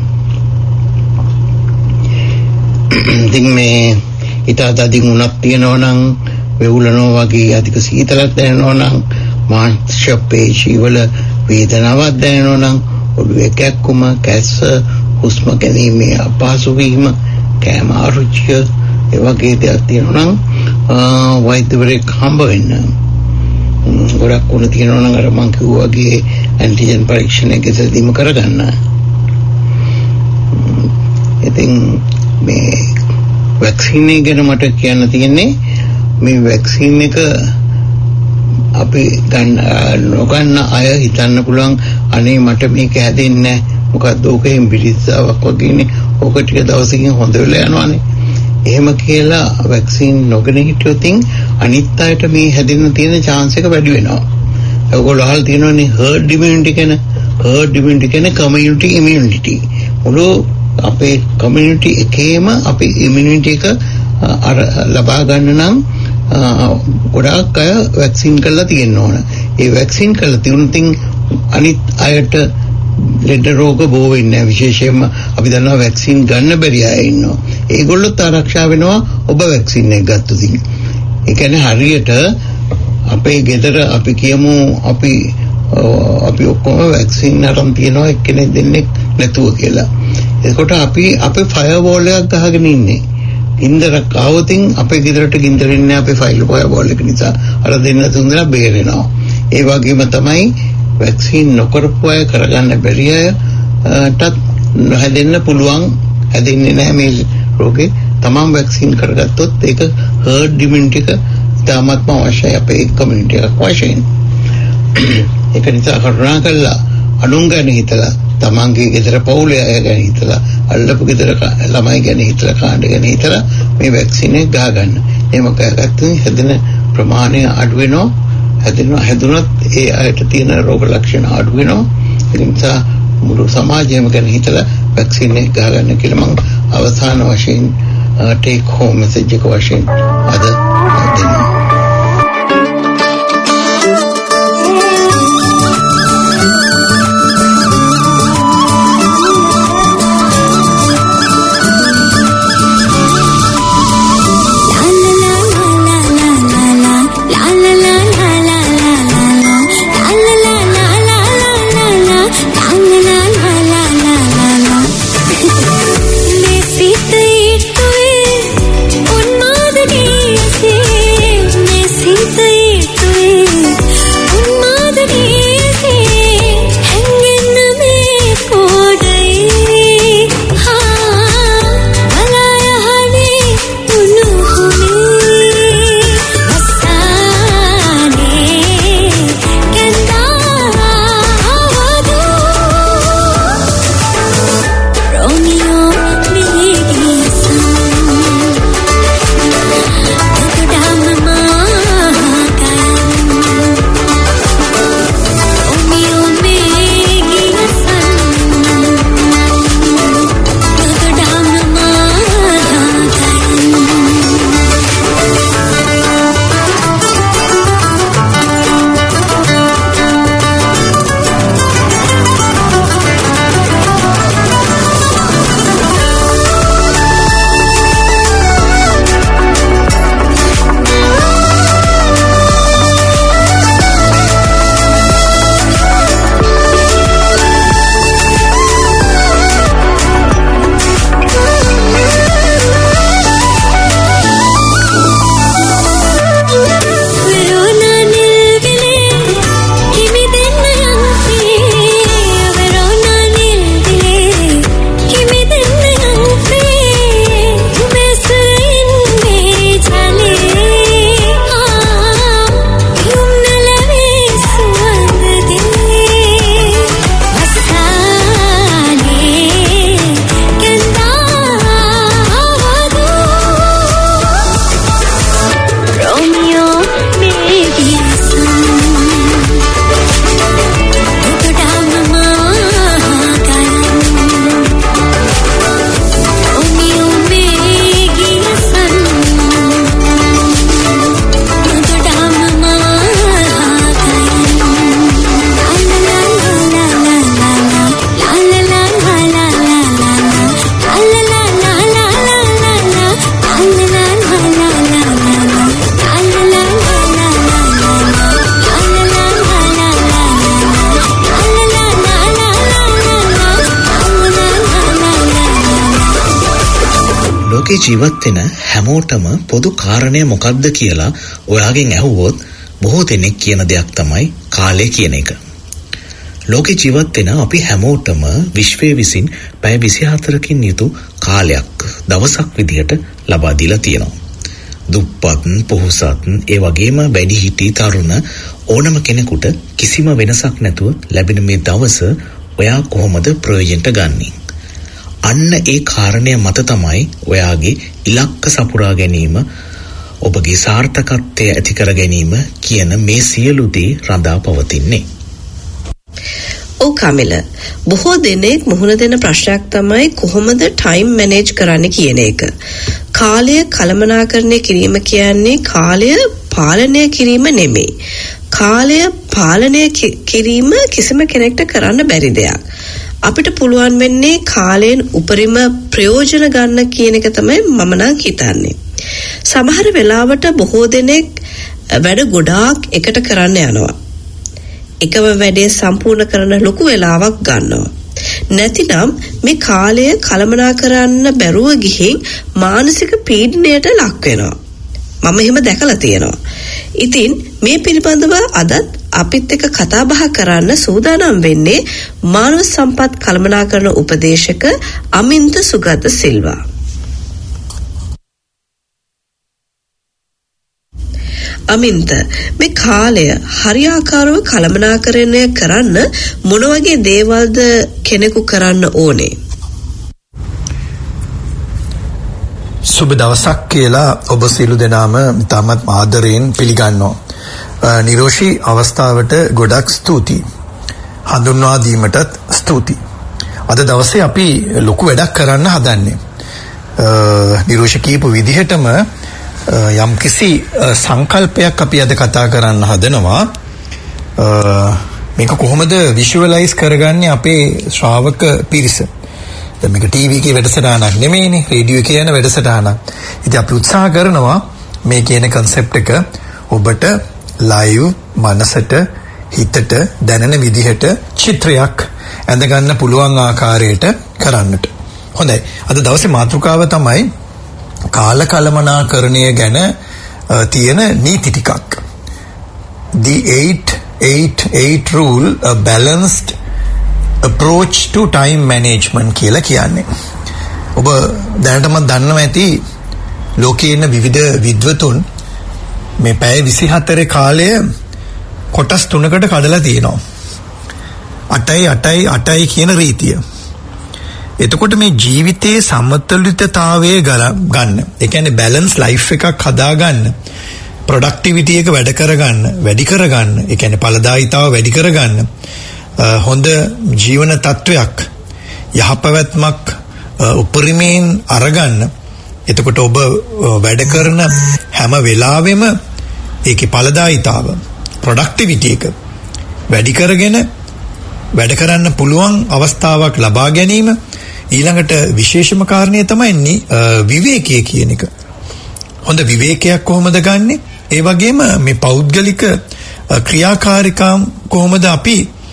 ඉතින් මේ ඊට අදින් උනක් තියෙනවා නම් වේවුලනවා වගේ අධික සීතලක් දැනෙනවා නම් මාංශ පේශි වල වේදනාවක් දැනෙනවා නම් ඔළුවේ කැක්කුම, කැස්ස, හුස්ම ගැනීමේ අපහසු වීම, කෑම අරුචිය, ඒ වගේ දේවල් තියෙනවා නම් වෛද්‍යවරයෙක් හම්බ වෙන්න. ගොඩක් උණ තියෙනවා නම් අර මං කිව්වා වගේ ඇන්ටිජන් පරීක්ෂණයක් ගෙදරදීම කරගන්න. ඉතින් මේ වැක්සින් එක ගැන මට කියන්න තියෙන්නේ මේ වැක්සින් එක අපි ගන්න නොගන්න අය හිතන්න පුළුවන් අනේ මට මේක හැදෙන්නේ නැහැ මොකද්ද ඕකෙන් පිළිස්සාවක් වගේනේ ඕක ටික දවසකින් හොඳ වෙලා යනවානේ එහෙම කියලා වැක්සින් නොගෙන හිටියොත් අනිත් අයට මේ හැදෙන්න තියෙන chance එක වැඩි වෙනවා. ඒගොල්ලෝ අහලා තියෙනවානේ herd immunity කියන herd immunity කියන community immunity. මුළු අපේ community එකේම අපි immunity එක අර ලබා ගන්න නම් ගොඩාක් අය වැක්සින් කරලා තියෙන්න ඕන. ඒ වැක්සින් කරලා තියුණොත් අනිත් අයට ලෙඩ රෝග බෝ වෙන්නේ නැහැ. විශේෂයෙන්ම අපි දන්නවා වැක්සින් ගන්න බැරි අය ඉන්නවා. ඒගොල්ලොත් ආරක්ෂා වෙනවා ඔබ වැක්සින් එක ගත්තොත්. ඒ කියන්නේ හරියට අපේ ගෙදර අපි කියමු අපි අපි ඔක්කොම වැක්සින් අරන් තියනවා එක්කෙනෙක් දෙන්නෙක් නැතුව කියලා. එතකොට අපි අපේ ෆයර්වෝල් එකක් ගහගෙන ඉන්නේ. ගින්දරක් ආවොතින් අපේ ගෙදරට ගින්දර ඉන්නේ අපේ ෆයිල් ෆයර්වෝල් එක නිසා. අර දෙන්න තුන්දෙනා බේරෙනවා. ඒ වගේම තමයි වැක්සින් නොකරපු අය කරගන්න බැරි අයටත් හැදෙන්න පුළුවන්. හැදෙන්නේ නැහැ මේ රෝගේ. තමන් වැක්සින් කරගත්තොත් ඒක හර්ඩ් ඉමුනිටි එක තාමත්ම අවශ්‍යයි අපේ කමියුනිටි එකක් වශයෙන්. ඒක නිසා කරුණා කළා අනුන් ගැන හිතලා තමන්ගේ ගෙදර පවුලේ අය ගැන හිතලා අල්ලපු ගෙදර ළමයි ගැන හිතලා කාණ්ඩ ගැන හිතලා මේ වැක්සින් එක ගහගන්න. එහෙම කරගත්තොත් හැදෙන ප්‍රමාණය අඩු වෙනවා. හැදෙනවා හැදුනත් ඒ අයට තියෙන රෝග ලක්ෂණ අඩු වෙනවා. ඒ නිසා මුළු සමාජයම ගැන හිතලා වැක්සින් එක ගහගන්න කියලා මම අවසාන වශයෙන් ටේක් හෝම් මෙසේජ් එක වශයෙන් අද දෙන්නම්. Unmad ලෝකේ ජීවත් වෙන හැමෝටම පොදු කාරණය මොකක්ද කියලා ඔයාගෙන් ඇහුවොත් බොහෝ දෙනෙක් කියන දෙයක් තමයි කාලය කියන එක. ලෝකේ ජීවත් වෙන අපි හැමෝටම විශ්වය විසින් පැය විසිහතරකින් යුතු කාලයක් දවසක් විදිහට ලබා දීලා තියෙනවා. දුප්පත්, පොහොසත්, ඒ වගේම වැඩිහිටි, තරුණ ඕනම කෙනෙකුට කිසිම වෙනසක් නැතුව ලැබෙන මේ දවස ඔයා කොහොමද ප්‍රයෝජනට ගන්නේ? අන්න ඒ කාරණය මත තමයි ඔයාගේ ඉලක්ක සපුරා ගැනීම, ඔබගේ සාර්ථකත්වය ඇති කර ගැනීම කියන මේ සියලු දේ රඳා පවතින්නේ. ඔව් කමිල, බොහෝ දෙනෙක් මුහුණ දෙන ප්‍රශ්නයක් තමයි කොහොමද ටයිම් මැනේජ් කරන්න කියන එක. කාලය කළමනාකරණය කිරීම කියන්නේ කාලය පාලනය කිරීම නෙමෙයි. කාලය පාලනය කිරීම කිසිම කෙනෙක්ට කරන්න බැරි දෙයක්. අපිට පුළුවන් වෙන්නේ කාලයෙන් උපරිම ප්‍රයෝජන ගන්න කියන එක තමයි මම නම් හිතන්නේ. සමහර වෙලාවට බොහෝ දෙනෙක් වැඩ ගොඩාක් එකට කරන්න යනවා. එකම වැඩේ සම්පූර්ණ කරන ලොකු වෙලාවක් ගන්නවා. නැතිනම් මේ කාලය කළමනා කරන්න බැරුව ගිහින් මානසික පීඩනයට ලක් වෙනවා. මම එහෙම දැකලා තියෙනවා. ඉතින් මේ පිළිබඳව අදත් අපිත් එක්ක කතා බහ කරන්න සූදානම් වෙන්නේ මානව සම්පත් කළමනාකරණ උපදේශක අමින්ත සුගත සිල්වා. අමින්ත, මේ කාලය හරියාකාරව කළමනාකරණය කරන්න මොන වගේ දේවල්ද කෙනෙකු කරන්න ඕනේ? සුබ දවසක් කියලා ඔබ සියලු දෙනාම තාමත් ආදරයෙන් පිළිගන්නවා. නිරෝෂී අවස්ථාවට ගොඩක් ස්තුතියි. හඳුන්වා දීමටත් ස්තුතියි. අද දවසේ අපි ලොකු වැඩක් කරන්න හදන්නේ. නිරෝෂී කියපු විදිහටම යම් කිසි සංකල්පයක් අපි අද කතා කරන්න හදනවා. මේක කොහොමද විෂුවලයිස් කරගන්නේ අපේ ශ්‍රාවක පිරිස? දැන් මේක ටීවී එකේ වැඩසටහනක් නෙමෙයිනේ, රේඩියෝ එකේ යන වැඩසටහනක්. ඉතින් අපි උත්සාහ කරනවා මේ කියන concept එක ඔබට live මනසට හිතට දැනෙන විදිහට චිත්‍රයක් ඇඳ ගන්න පුළුවන් ආකාරයට කරන්නට. හොඳයි. අද දවසේ මාතෘකාව තමයි කාල කළමනාකරණය ගැන තියෙන නීති ටිකක්. The eight eight eight rule, a balanced approach to time management කියලා කියන්නේ. ඔබ දැනටම දන්නවා ඇති ලෝකයේ ඉන්න විවිධ විද්වතුන් මේ පැය විසිහතර කාලය කොටස් තුනකට කඩලා තියෙනවා. අටයි අටයි අටයි කියන රීතිය. එතකොට මේ ජීවිතයේ සමතුලිතතාවය ගන්න, ඒ කියන්නේ බැලන්ස් ලයිෆ් එකක් හදාගන්න, ප්‍රොඩක්ටිවිටි එක වැඩ කරගන්න, වැඩි කරගන්න, ඒ කියන්නේ ඵලදායීතාව වැඩි කරගන්න, හොඳ ජීවන තත්වයක්, යහපැවැත්මක් උපරිමයෙන් අරගන්න. එතකොට ඔබ වැඩ කරන හැම වෙලාවෙම ඒකේ ඵලදායීතාව, ප්‍රොඩක්ටිවිටි එක වැඩි කරගෙන වැඩ කරන්න පුළුවන් අවස්ථාවක් ලබා ගැනීම. ඊළඟට විශේෂම කාරණය තමයි විවේකයේ කියන එක. හොඳ විවේකයක් කොහොමද ගන්නෙ? ඒ වගේම මේ පෞද්ගලික ක්‍රියාකාරිකම් කොහොමද අපි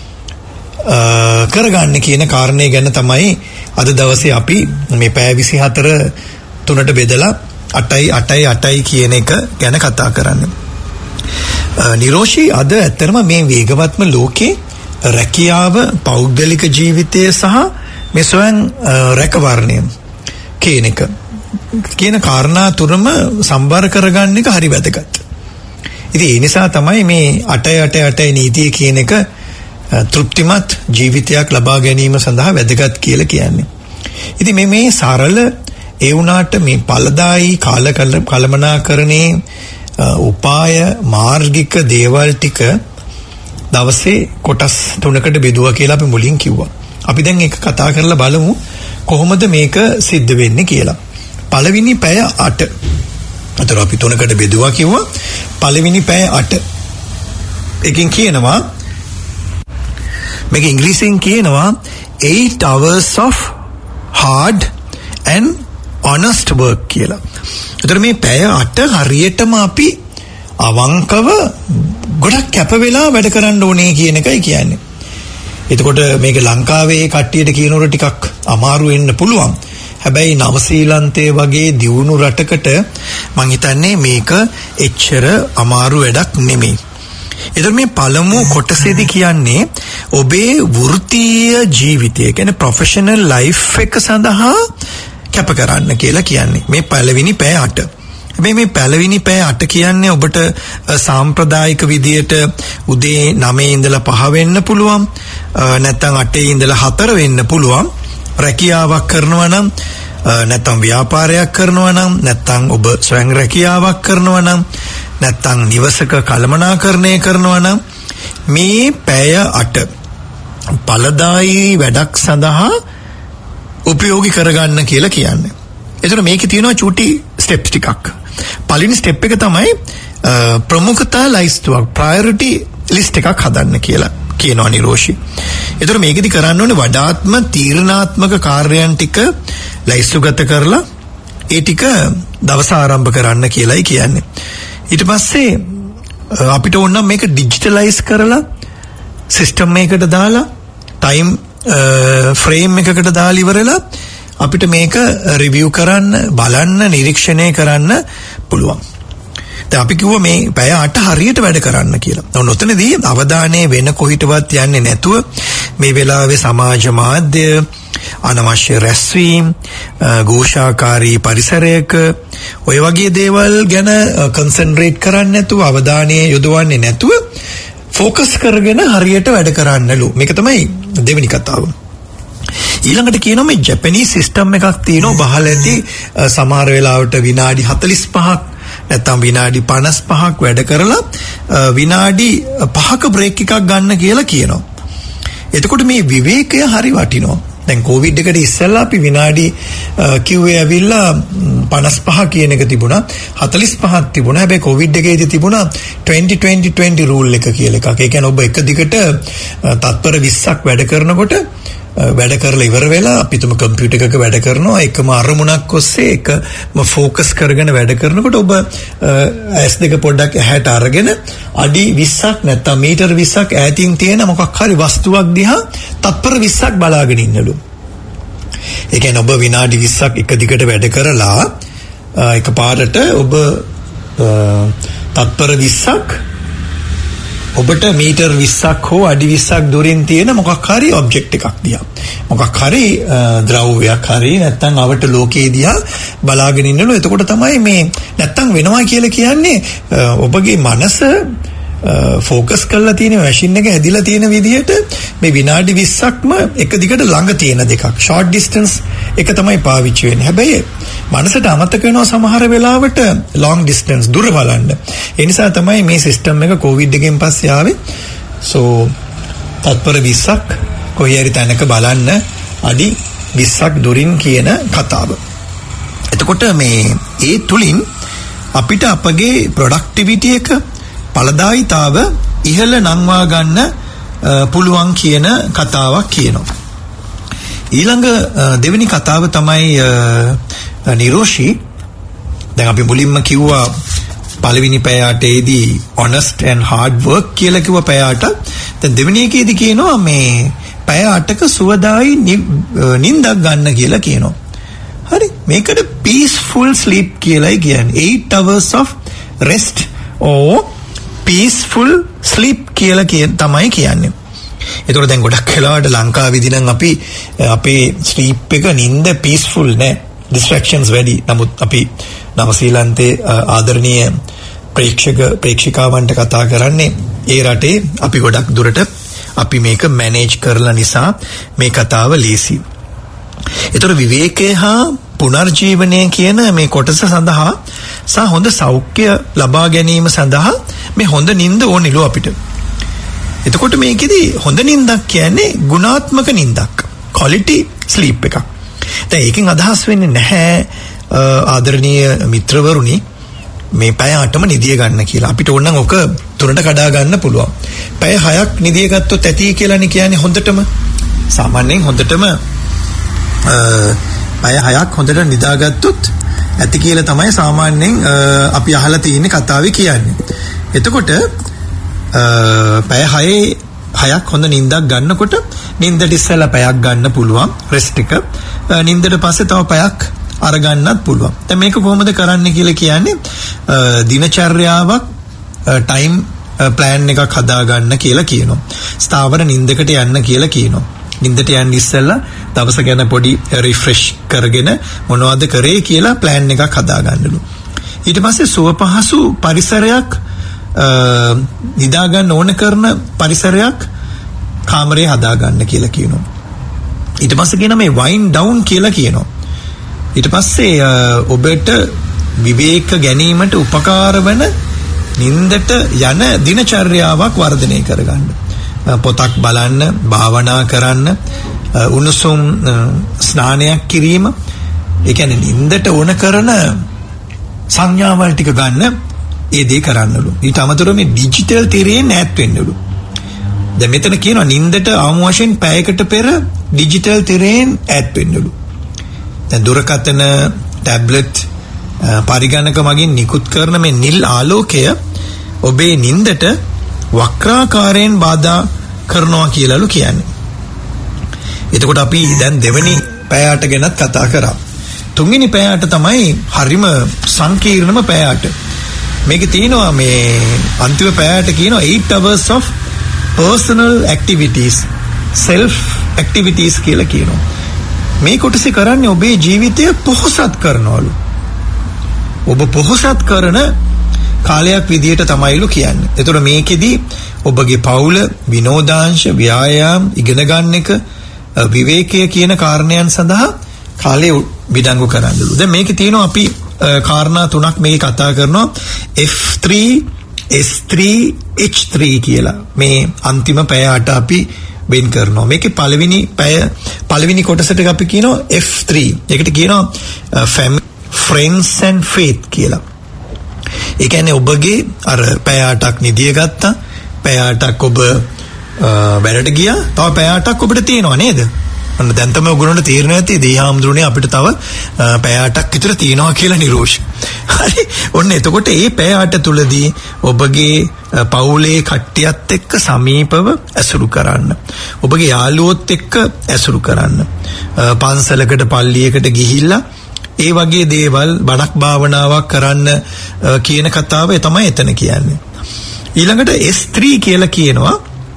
කරගන්නේ කියන කාරණේ ගැන තමයි අද දවසේ අපි මේ පැය විසිහතර තුනට බෙදලා අටයි අටයි අටයි කියන එක ගැන කතා කරන්නේ. නිරෝෂී, අද ඇත්තටම මේ වේගවත්ම ලෝකේ රැකියාව, පෞද්ගලික ජීවිතය සහ මේ ස්වයං රැකවරණය කියන එක කියන කාරණා තුනම සම්බර කරගන්න එක හරි වැදගත්. ඉතින් ඒ නිසා තමයි මේ අටයි අටයි අටයි නීතිය කියන එක තෘප්තිමත් ජීවිතයක් ලබා ගැනීම සඳහා වැදගත් කියලා කියන්නේ. ඉතින් මේ මේ සරල ඒ වුණාට මේ ඵලදායී කාල කළමනාකරණේ උපාය මාර්ගික දේවල් ටික දවසේ කොටස් තුනකට බෙදුවා කියලා අපි මුලින් කිව්වා. අපි දැන් ඒක කතා කරලා බලමු කොහොමද මේක සිද්ධ වෙන්නේ කියලා. පළවෙනි පැය අට. අතර අපි තුනකට බෙදුවා කිව්වා. පළවෙනි පැය අට. එකකින් කියනවා මේක ඉංග්‍රීසියෙන් කියනවා eight hours of hard and honest work කියලා. ඒතර මේ පැය අට හරියටම අපි අවංකව ගොඩක් කැප වෙලා වැඩ කරන්න ඕනේ කියන එකයි කියන්නේ. එතකොට මේක ලංකාවේ කට්ටියට කියනකොට ටිකක් අමාරු වෙන්න පුළුවන්. හැබැයි නවසීලන්තයේ වගේ දියුණු රටකට මං හිතන්නේ මේක එච්චර අමාරු වැඩක් නෙමෙයි. ඒතර මේ පළමු කොටසේදී කියන්නේ ඔබේ වෘත්තීය ජීවිතය කියන්නේ ප්‍රොෆෙෂනල් ලයිෆ් එක සඳහා කැප කරන්න කියලා කියන්නේ. මේ පළවෙනි පැය අට. හැබැයි මේ පළවෙනි පැය අට කියන්නේ ඔබට සාම්ප්‍රදායික විදියට උදේ නවයේ ඉඳලා පහ වෙන්න පුළුවන්. නැත්නම් අටේ ඉඳලා හතර වෙන්න පුළුවන්. රැකියාවක් කරනවා නම් නැත්නම් ව්‍යාපාරයක් කරනවා නම් නැත්නම් ඔබ ස්වයං රැකියාවක් කරනවා නම් නැත්නම් නිවසක කළමනාකරණය කරනවා නම් මේ පැය අට ඵලදායී වැඩක් සඳහා උපයෝගී කරගන්න කියලා කියන්නේ. එතකොට මේකේ තියෙනවා චූටි ස්ටෙප්ස් ටිකක්. පළවෙනි ස්ටෙප් එක තමයි ප්‍රමුඛතා ලයිස්තුවක් ප්‍රයොරිටි ලිස්ට් එකක් හදන්න කියලා කියනවා නිරෝෂි. එතකොට මේකෙදි කරන්න ඕනේ වඩාත්ම තීරණාත්මක කාර්යයන් ටික ලයිස්තුගත කරලා ඒ ටික දවස ආරම්භ කරන්න කියලායි කියන්නේ. ඊට පස්සේ අපිට ඕන නම් මේක ඩිජිටලයිස් කරලා සිස්ටම් එකකට දාලා ටයිම් ෆ්‍රේම් එකකට දාලා ඉවරලා අපිට මේක රිවිව් කරන්න බලන්න නිරීක්ෂණය කරන්න පුළුවන්. දැන් අපි කිව්වා මේ පැය අට හරියට වැඩ කරන්න කියලා. ඔන්න ඔතනදී අවධානය වෙන කොහිටවත් යන්නේ නැතුව මේ වෙලාවේ සමාජ මාධ්‍ය අනවශ්‍ය රැස්වීම් ഘോഷාකාරී පරිසරයක ඔය වගේ දේවල් ගැන කන්සන්ට්‍රේට් කරන්නේ නැතුව අවධානය යොදවන්නේ නැතුව ફોකස් කරගෙන හරියට වැඩ කරන්නලු. මේක තමයි දෙවෙනි කතාව. ඊළඟට කියනවා මේ ජපනීස් සිස්ටම් එකක් තියෙනවා බහල ඇති සමහර වෙලාවට විනාඩි හතළිස් පහක් නැත්නම් විනාඩි පනස් පහක් වැඩ කරලා විනාඩි පහක බ්‍රේක් එකක් ගන්න කියලා කියනවා. එතකොට මේ විවේකය හරි වටිනවා. දැන් කොවිඩ් එකට ඉස්සෙල්ලා අපි විනාඩි කිව්වේ ඇවිල්ලා පනස් පහ කියන එක තිබුණා හතළිස් පහක් තිබුණා. හැබැයි කොවිඩ් එකේදී තිබුණා twenty twenty twenty රූල් එක කියලා එකක්. ඒ කියන්නේ ඔබ එක දිගට තත්පර විස්සක් වැඩ කරනකොට වැඩ කරලා ඉවර වෙලා අපි තුම කම්පියුටර් එකක වැඩ කරනවා එකම අරමුණක් ඔස්සේ එකම ફોකස් කරගෙන වැඩ කරනකොට ඔබ ඇස් දෙක පොඩ්ඩක් ඇහැට අරගෙන අඩි විස්සක් නැත්නම් මීටර විස්සක් ඈතින් තියෙන මොකක් හරි වස්තුවක් දිහා තත්පර විස්සක් බලාගෙන ඉන්නලු. ඒ කියන්නේ ඔබ විනාඩි විස්සක් එක දිගට වැඩ කරලා එකපාරට ඔබ තත්පර විස්සක් ඔබට මීටර් විස්සක් හෝ අඩි විස්සක් දුරින් තියෙන මොකක් හරි ඔබ්ජෙක්ට් එකක් දිහා මොකක් හරි ද්‍රව්‍යයක් හරි නැත්නම් අවට ලෝකයේ දිහා බලාගෙන ඉන්නලු. එතකොට තමයි මේ නැත්නම් වෙනවා කියලා කියන්නේ ඔබගේ මනස ફોකස් කරලා තියෙන මැෂින් එක හැදිලා තියෙන විදිහට මේ විනාඩි විස්සක්ම එක දිගට ළඟ තියෙන දෙකක් ෂෝට් ඩිස්ටන්ස් එක තමයි පාවිච්චි වෙන්නේ. හැබැයි මනසට අමතක වෙනවා සමහර වෙලාවට ලොන්ග් ඩිස්ටන්ස් දුර බලන්න. ඒ නිසා තමයි මේ සිස්ටම් එක කොවිඩ් එකෙන් පස්සේ ආවේ. සෝ තත්පර විස්සක් කොහේ හරි තැනක බලන්න අඩි විස්සක් දුරින් කියන කතාව. එතකොට මේ ඒ තුලින් අපිට අපගේ ප්‍රොඩක්ටිවිටි එක ඵලදායීතාව ඉහළ නංවා ගන්න පුළුවන් කියන කතාවක් කියනවා. ඊළඟ දෙවෙනි කතාව තමයි නිරෝෂි. දැන් අපි මුලින්ම කිව්වා පළවෙනි පැය අටේදී honest and hard work කියලා කිව්ව පැය අට. දැන් දෙවෙනි එකේදී කියනවා මේ පැය අටක සුවදායි නිින්දක් ගන්න කියලා කියනවා. හරි මේකට peaceful sleep කියලායි කියන්නේ. eight hours of rest or peaceful sleep කියලා කිය තමයි කියන්නේ. ඒතකොට දැන් ගොඩක් වෙලාවට ලංකාවේදී නම් අපි අපේ ස්ලීප් එක නිින්ද peaceful නෑ. distractions වැඩි. නමුත් අපි නවසීලන්තේ ආදරණීය ප්‍රේක්ෂක ප්‍රේක්ෂිකාවන්ට කතා කරන්නේ ඒ රටේ අපි ගොඩක් දුරට අපි මේක මැනේජ් කරලා නිසා මේ කතාව ලීසි. ඒතර විවේකයේ හා පුනර්ජීවනය කියන මේ කොටස සඳහා සහ හොඳ සෞඛ්‍ය ලබා ගැනීම සඳහා මේ හොඳ නිින්ද ඕනෙලු අපිට. එතකොට මේකෙදි හොඳ නිින්දක් කියන්නේ ගුණාත්මක නිින්දක්. quality sleep එකක්. දැන් ඒකෙන් අදහස් වෙන්නේ නැහැ ආදරණීය මිත්‍රවරුනි මේ පැය අටම නිදිය ගන්න කියලා. අපිට ඕන නම් ඔක තුනට කඩා ගන්න පුළුවන්. පැය හයක් නිදිය ගත්තොත් ඇති කියලානේ කියන්නේ හොඳටම. සාමාන්‍යයෙන් හොඳටම පැය හයක් හොඳට නිදාගත්තොත් ඇති කියලා තමයි සාමාන්‍යයෙන් අපි අහලා තියෙන කතාවේ කියන්නේ. එතකොට පැය හයේ හයක් හොඳ නිින්දක් ගන්නකොට නිින්දට ඉස්සෙල්ලා පැයක් ගන්න පුළුවන් රෙස්ට් එක. නිින්දට පස්සේ තව පැයක් අරගන්නත් පුළුවන්. දැන් මේක කොහොමද කරන්න කියලා කියන්නේ දිනචර්යාවක් ටයිම් ප්ලෑන් එකක් හදාගන්න කියලා කියනවා. ස්ථාවර නිින්දකට යන්න කියලා කියනවා. නිින්දට යන්න ඉස්සෙල්ලා දවස ගැන පොඩි රිෆ්‍රෙෂ් කරගෙන මොනවද කරේ කියලා ප්ලෑන් එකක් හදාගන්නලු. ඊට පස්සේ සුව පහසු පරිසරයක් නිදා ගන්න ඕන කරන පරිසරයක් කාමරේ හදාගන්න කියලා කියනවා. ඊට පස්සේ කියනවා මේ වයින් ඩවුන් කියලා කියනවා. ඊට පස්සේ ඔබට විවේක ගැනීමට උපකාර වන නින්දට යන දිනචර්යාවක් වර්ධනය කරගන්න. පොතක් බලන්න, භාවනා කරන්න, උණුසුම් ස්නානයක් කිරීම. ඒ කියන්නේ නින්දට ඕන කරන සංඥාවල් ටික ගන්න ඒ දේ කරන්නලු. ඊට අමතරව මේ ඩිජිටල් තිරයෙන් ඈත් වෙන්නලු. දැන් මෙතන කියනවා නින්දට ආම වශයෙන් පැයකට පෙර ඩිජිටල් තිරයෙන් ඈත් වෙන්නලු. දැන් දුරකථන, ටැබ්ලට්, පරිගණක මගින් නිකුත් කරන මේ නිල් ආලෝකය ඔබේ නින්දට වක්‍රාකාරයෙන් බාධා කරනවා කියලාලු කියන්නේ. එතකොට අපි දැන් දෙවෙනි පැයට ගැනත් කතා කරා. තුන්වෙනි පැයට තමයි හරිම සංකීර්ණම පැයට. මේකේ තියෙනවා මේ අන්තිම පැයට කියනවා eight hours of personal activities, self activities කියලා කියනවා. මේ කොටසේ කරන්නේ ඔබේ ජීවිතය පොහොසත් කරනවලු. ඔබ පොහොසත් කරන කාලයක් විදියට තමයිලු කියන්නේ. ඒතර මේකෙදි ඔබගේ පවුල, විනෝදාංශ, ව්‍යායාම් ඉගෙන ගන්න එක, විවේකය කියන කාරණයන් සඳහා කාලය විඩංගු කරන්නලු. දැන් මේකේ තියෙනවා අපි කාරණා තුනක් මේක කතා කරනවා. F three, S three, H three කියලා. මේ අන්තිම පැය අට අපි වෙන් කරනවා. මේකේ පළවෙනි පැය පළවෙනි කොටසට අපි කියනවා F three. ඒකට කියනවා family, friends and faith කියලා. ඒ කියන්නේ ඔබගේ අර පැය අටක් නිදිය ගත්තා, පැය අටක් ඔබ වැඩට ගියා, තව පැය අටක් ඔබට තියෙනවා නේද? අන්න දැන් තමයි ඔයගොල්ලන්ට තේරෙන්නේ නැති දෙහි හාමුදුරනේ අපිට තව පැය අටක් විතර තියෙනවා කියලා නිරෝෂ. හරි. ඔන්න එතකොට මේ පැය අට තුලදී ඔබගේ පවුලේ කට්ටියත් එක්ක සමීපව ඇසුරු කරන්න. ඔබගේ යාළුවොත් එක්ක ඇසුරු කරන්න. පන්සලකට, පල්ලියකට ගිහිල්ලා ඒ වගේ දේවල් බණක් භාවනාවක් කරන්න කියන කතාව තමයි එතන කියන්නේ. ඊළඟට S three කියලා කියනවා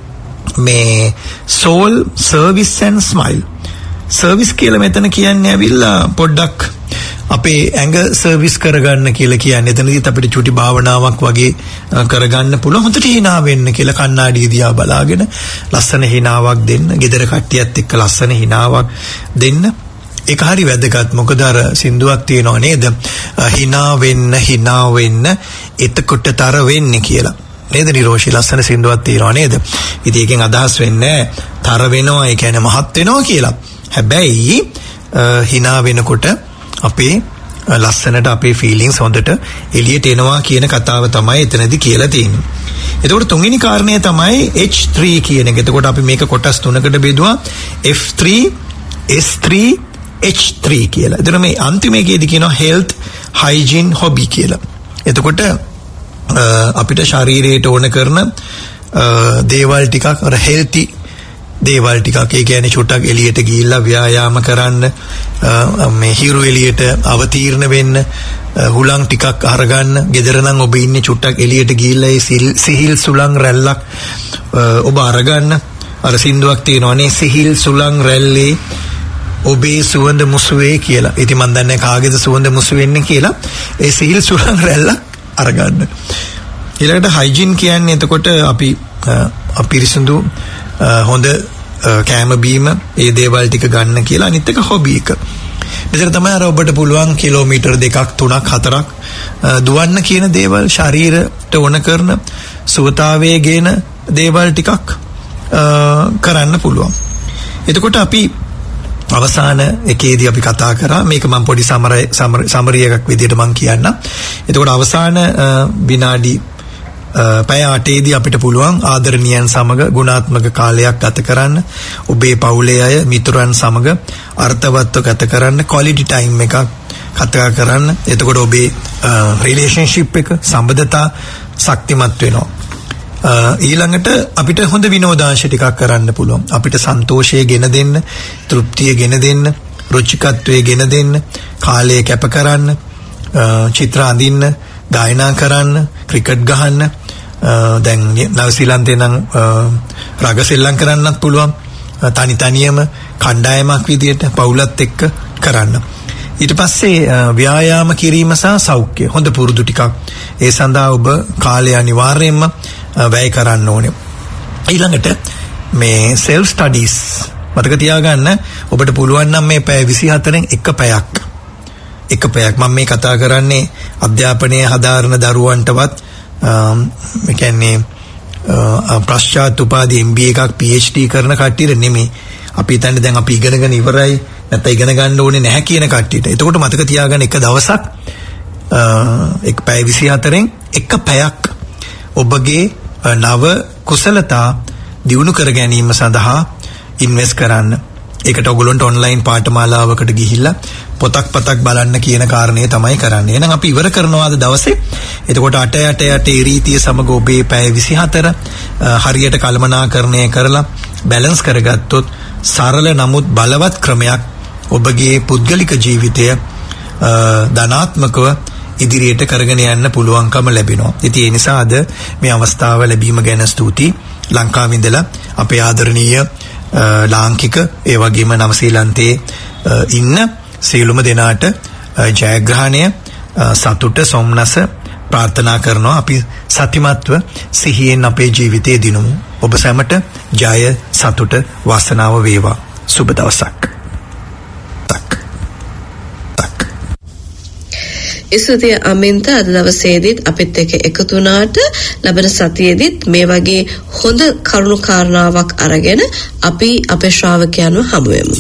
මේ soul, service and smile. service කියලා මෙතන කියන්නේ ඇවිල්ලා පොඩ්ඩක් අපේ ඇඟ සර්විස් කරගන්න කියලා කියන්නේ. එතනදිත් අපිට චුටි භාවනාවක් වගේ කරගන්න පුළුවන්. හොඳට hina වෙන්න කියලා කණ්ණාඩිය දිහා බලාගෙන ලස්සන hinaවක් දෙන්න. ගෙදර කට්ටියත් එක්ක ලස්සන hinaවක් දෙන්න. ඒක හරි වැදගත්. මොකද අර සින්දුවක් තියෙනව නේද? hina වෙන්න, hina වෙන්න, එතකොටතර වෙන්නේ කියලා. නේද නිරෝෂි? ලස්සන සින්දුවක් තියෙනව නේද? ඉතින් ඒකෙන් අදහස් වෙන්නේ තර වෙනවා, ඒ කියන්නේ මහත් වෙනවා කියලා. හැබැයි hina වෙනකොට අපේ ලස්සනට අපේ ෆීලිංග්ස් හොඳට එළියට එනවා කියන කතාව තමයි එතනදී කියලා තියෙන්නේ. එතකොට තුන්වෙනි කාරණය තමයි H three කියන එක. එතකොට අපි මේක කොටස් තුනකට බෙදුවා. F three, S three, H three කියලා. එතන මේ අන්තිමේකේදී කියනවා health, hygiene, hobby කියලා. එතකොට අපිට ශරීරයට ඕන කරන දේවල් ටිකක් අර healthy දේවල් ටිකක්, ඒ කියන්නේ චුට්ටක් එළියට ගිහිල්ලා ව්‍යායාම කරන්න, මේ හිරු එළියට අවතීර්ණ වෙන්න, හුලං ටිකක් අරගන්න. ගෙදර නම් ඔබ ඉන්නේ චුට්ටක් එළියට ගිහිල්ලා ඒ සිහිල් සුලං රැල්ලක් ඔබ අරගන්න. අර සින්දුවක් තියෙනවනේ සිහිල් සුලං රැල්ලේ ඔබේ සුවඳ මුසුවේ කියලා. ඉතින් මන් දන්නේ කාගේද සුවඳ මුසු වෙන්නේ කියලා. ඒ සිහිල් සුලං රැල්ලක් අරගන්න. ඊළඟට හයිජීන් කියන්නේ එතකොට අපි අපිරිසුදු හොඳ කෑම බීම ඒ දේවල් ටික ගන්න කියලා. අනිත් එක හොබි එක. මෙතන තමයි අර ඔබට පුළුවන් කිලෝමීටර් දෙකක් තුනක් හතරක් දුවන්න කියන දේවල්, ශරීරයට ඕන කරන සුවතාවයේ ගේන දේවල් ටිකක් කරන්න පුළුවන්. එතකොට අපි අවසාන එකේදී අපි කතා කරා මේක මම පොඩි සමරි එකක් විදියට මම කියන්නම්. එතකොට අවසාන විනාඩි පැය අටේදී අපිට පුළුවන් ආදරණීයන් සමග ගුණාත්මක කාලයක් ගත කරන්න. ඔබේ පවුලේ අය, මිතුරන් සමග අර්ථවත්ව ගත කරන්න, quality time එකක් කතා කරන්න. එතකොට ඔබේ රිලේෂන්ෂිප් එක, සම්බන්ධතා ශක්තිමත් වෙනවා. ඊළඟට අපිට හොඳ විනෝදාංශ ටිකක් කරන්න පුළුවන්. අපිට සන්තෝෂය ගෙන දෙන්න, තෘප්තිය ගෙන දෙන්න, රුචිකත්වයේ ගෙන දෙන්න, කාලය කැප කරන්න, චිත්‍ර අඳින්න, ගායනා කරන්න, ක්‍රිකට් ගහන්න, දැන් නවසීලන්තේ නම් රග සෙල්ලම් කරන්නත් පුළුවන්. තනි තනියම කණ්ඩායමක් විදියට පවුලත් එක්ක කරන්න. ඊට පස්සේ ව්‍යායාම කිරීම සහ සෞඛ්‍ය හොඳ පුරුදු ටිකක්. ඒ සඳහා ඔබ කාලය අනිවාර්යයෙන්ම වැය කරන්න ඕනේ. ඊළඟට මේ self studies මතක තියාගන්න. ඔබට පුළුවන් නම් මේ පැය විසිහතරෙන් එක පැයක් එක පැයක් මම මේ කතා කරන්නේ අධ්‍යාපනයේ හදාරන දරුවන්ටවත් මේ කියන්නේ ප්‍රශ්චාත් උපාධි එම් බී ඒ එකක් පී එච් ඩී කරන කට්ටියට නෙමෙයි. අපි හිතන්නේ දැන් අපි ඉගෙනගෙන ඉවරයි නැත්නම් ඉගෙන ගන්න ඕනේ නැහැ කියන කට්ටියට. එතකොට මතක තියාගන්න එක දවසක් එක පැය විසිහතරෙන් එක පැයක් ඔබගේ නව කුසලතා දියුණු කර ගැනීම සඳහා ඉන්වෙස්ට් කරන්න. ඒකට ඔයගොල්ලන්ට ඔන්ලයින් පාඨමාලාවකට ගිහිල්ලා පොතක් පතක් බලන්න කියන කාරණේ තමයි කරන්නේ. එහෙනම් අපි ඉවර කරනවා අද දවසේ. එතකොට අට යට යට ඒ රීතිය සමග ඔබේ පැය විසිහතර හරියට කළමනාකරණය කරලා බැලන්ස් කරගත්තොත් සරල නමුත් බලවත් ක්‍රමයක් ඔබගේ පුද්ගලික ජීවිතය ධනාත්මකව ඉදිරියට කරගෙන යන්න පුළුවන්කම ලැබෙනවා. ඉතින් ඒ නිසා අද මේ අවස්ථාව ලැබීම ගැන ස්තුතියි. ලංකාවේ ඉඳලා අපේ ආදරණීය ලාංකික ඒ වගේම නවසීලන්තයේ ඉන්න සියලුම දෙනාට ජයග්‍රහණය සතුට සොම්නස ප්‍රාර්ථනා කරනවා. අපි සතිමත්ව සිහියෙන් අපේ ජීවිතයේ දිනමු. ඔබ සැමට ජය සතුට වාසනාව වේවා. සුබ දවසක්. ඉසුතිය අමින්ත අද දවසේදීත් අපිත් එක්ක එකතු වුණාට ලබන සතියේදීත් මේ වගේ හොඳ කරුණු කාරණාවක් අරගෙන අපි අපේ ශ්‍රාවකයන්ව හමු වෙමු.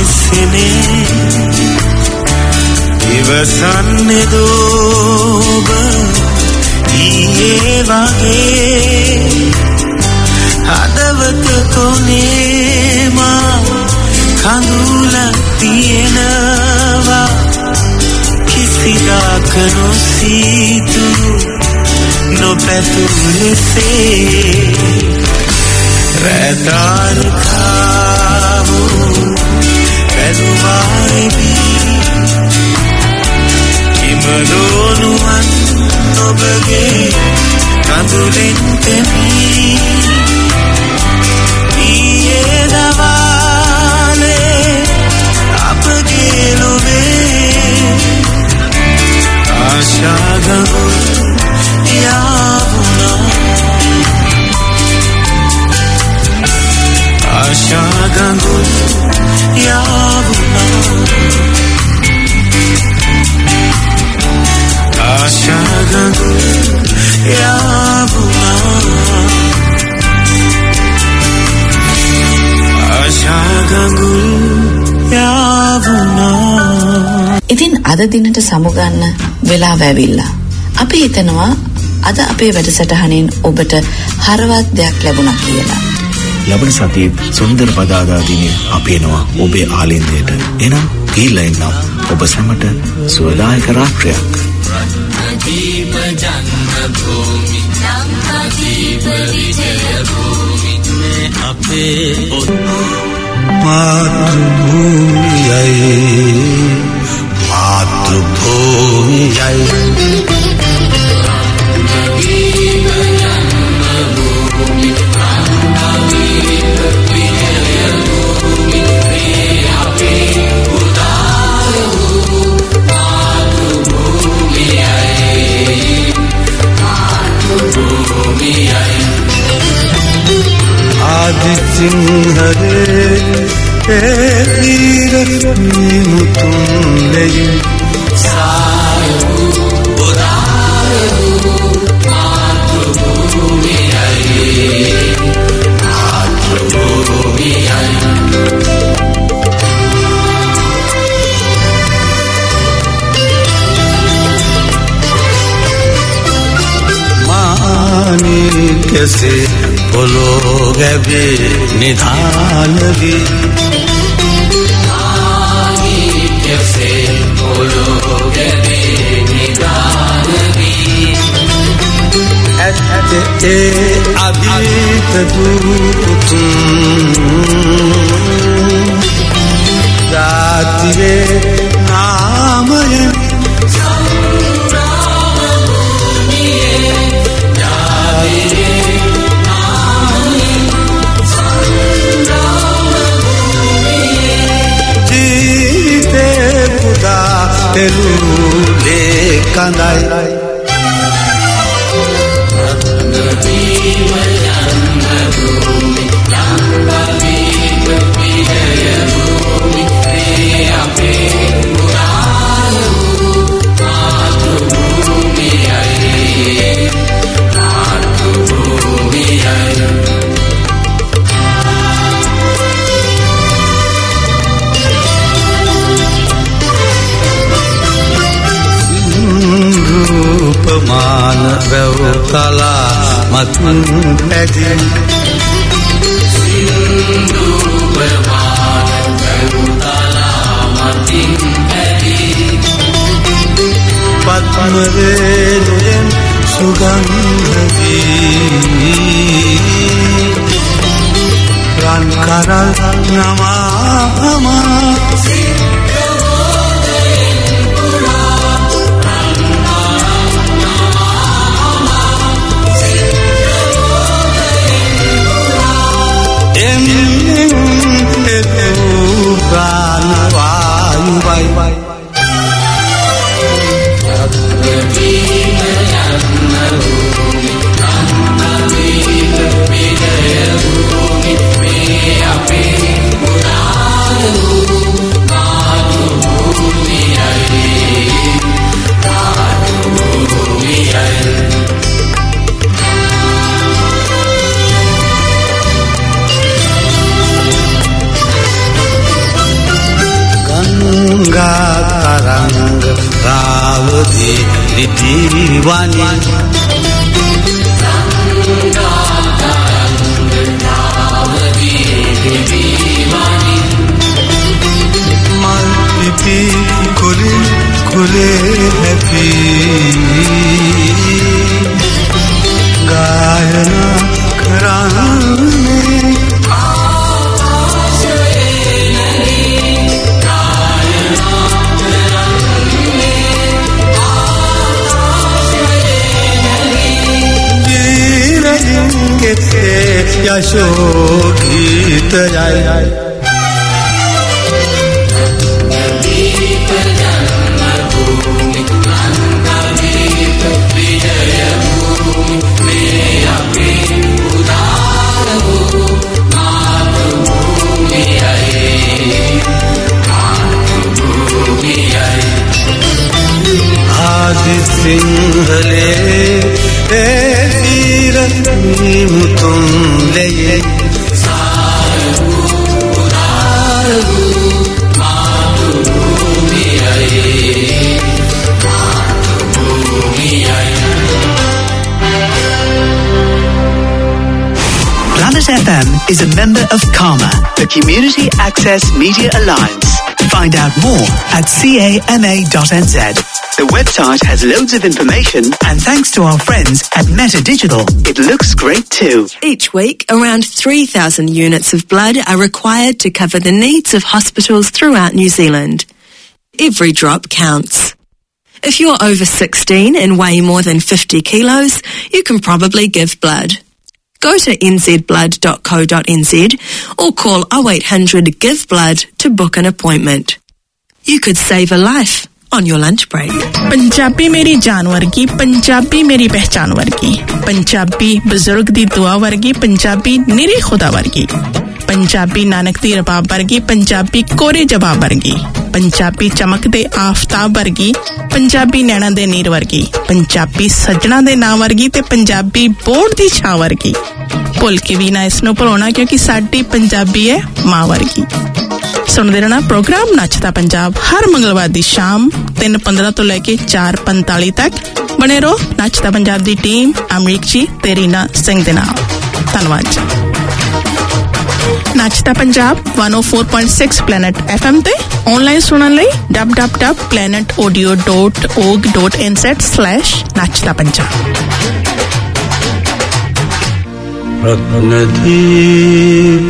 විසිනේ ඉවසන්නේ දෝබ ඊයේ වගේ හදවත කොනේ මා කඳුලක් තියෙනවා කිසිදාක නොසීතුරු නොපැතුරු ලෙසේ රැතාරකාවු පැදුවායිදී කිමදෝනුවන් ඔබගේ කඳුලෙන් තෙමී ඊයේ දවාලේ අපගේ ලොවේ ආශාගඟුල් යාවුනා ආශාගඟුල් යාවුනා ආශාගඟුල් යාවුනා ආශාගඟුල් යාවුනා. ඉතින් අද දිනට සමුගන්න වෙලාව ඇවිල්ලා. අපි හිතනවා අද අපේ වැඩසටහනෙන් ඔබට හරවත් දෙයක් ලැබුණා කියලා. ලබන සතියේ සුන්දර පදාදා දිනේ අපි එනවා ඔබේ ආලින්දයට. එනම් ගිහිල්ලා එන්නම් ඔබ සැමට සුවදායක රාත්‍රියක්. දීප ජන්ම භූමි දීප විජය භූමි මේ අපේ මාතෘභූමියයි මාතෘභූමියයි ආදිසිංහරේ ඒ වීර නිමුතුන් ලෙයි සායු උදාරු මාතෘභූමියයි මාතෘභූමියයි මානී කෙසේ පොළොව ගැබේ නිධානවි ආනී කෙසේ පොළොව ගැබේ නිධානවි ඇත්ත ඒ අදීත දුතුන් ජාතියේ නාමයෙන් තෙලුලේ කඳයි රූපමාන වැව් කලා මතුන් පැදින් සින්දුපමාන වැව් කලා මතින් පැදින් පත්ම රේණුයෙන් සුගන්ධ වී රන් කරල් නමා Bye. වනි මල් පිපි කුලේ කුලේ හැපි ගායනා කරන්නේ යශෝගීතයයි ආදි සිංහලේ ඒ වීර නිමුතුන් ලේ Planet F M is a member of CAMA, the Community Access Media Alliance. Find out more at cama dot n z. The website has loads of information, and thanks to our friends at Meta Digital, it looks great too. Each week, around three thousand units of blood are required to cover the needs of hospitals throughout New Zealand. Every drop counts. If you're over sixteen and weigh more than fifty kilos, you can probably give blood. Go to n z blood dot co dot n z or call oh eight hundred give blood to book an appointment. You could save a life on your lunch break. Punjabi मेरी जान वर्गी, पंजाबी मेरी पहचान वर्गी, पंजाबी बुजुर्ग दी दुआ वर्गी, पंजाबी निरी खुदा वर्गी, पंजाबी नानक दी रबाब वर्गी, पंजाबी कोरे जवाब वर्गी, पंजाबी चमक दे आफताब वर्गी, पंजाबी नैना दे नीर वर्गी, पंजाबी सजना दे नाम वर्गी ते पंजाबी बोर्ड दी छां वर्गी। भुल के भी ना इसनों भुलाना क्योंकि साडी पंजाबी है मां वर्गी। सुनते रहना प्रोग्राम नचता पंजाब हर मंगलवार दी शाम तीन पंद्रह तो लेके चार पैंतालीस तक। बने रहो नचता पंजाब दी टीम अमरीक जी ते रीना सिंह दे नाल। धन्यवाद जी। नचता Punjab one oh four point six planet FM ते ऑनलाइन सुनने लई w w w dot planet audio dot org dot n z slash नचता Punjab. Ratnadeep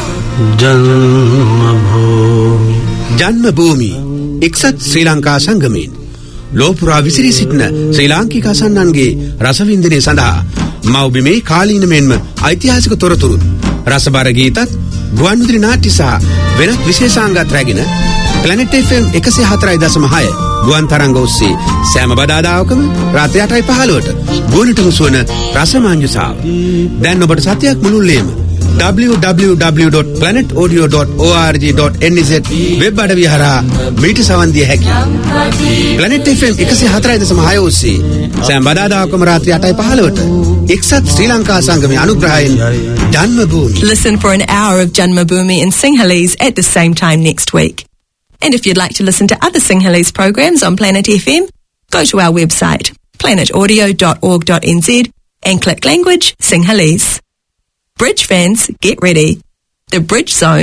जन्मभूमि ජන්මභූමි එක්සත් ශ්‍රී ලංකා සංගමයෙන් ලෝපුරා විසිරී සිටින ශ්‍රී ලාංකික අසන්නන්ගේ රසවින්දනය සඳහා මව්බිමේ කාලීන මෙන්ම ඓතිහාසික තොරතුරු රසබර ගීතත් ගුවන්විදුලි නාට්‍ය සහ වෙනත් විශේෂාංගත් රැගෙන Planet F M one oh four point six ගුවන් තරංග ඔස්සේ සෑම බදාදාවකම රාත්‍රී අටයි පහළොවට ගුවනට මුසුවන රසමාංජුසාව දැන් ඔබට සතියක් මුළුල්ලේම w w w dot planet audio dot org dot n z web අඩවිය හරහා මීට සවන් දිය හැකියි. Planet F M one oh four point six ඔස්සේ සෑම බදාදාවකම රාත්‍රී අටයි පහළොවට එක්සත් ශ්‍රී Lanka සංගමයේ අනුග්‍රහයෙන් ජන්මභූමි. Listen for an hour of Janmabhoomi in Sinhalese at the same time next week. And if you'd like to listen to other Sinhalese programs on Planet F M, go to our website planet audio dot org dot n z and click language Sinhalese. Bridge fans, get ready. The Bridge Zone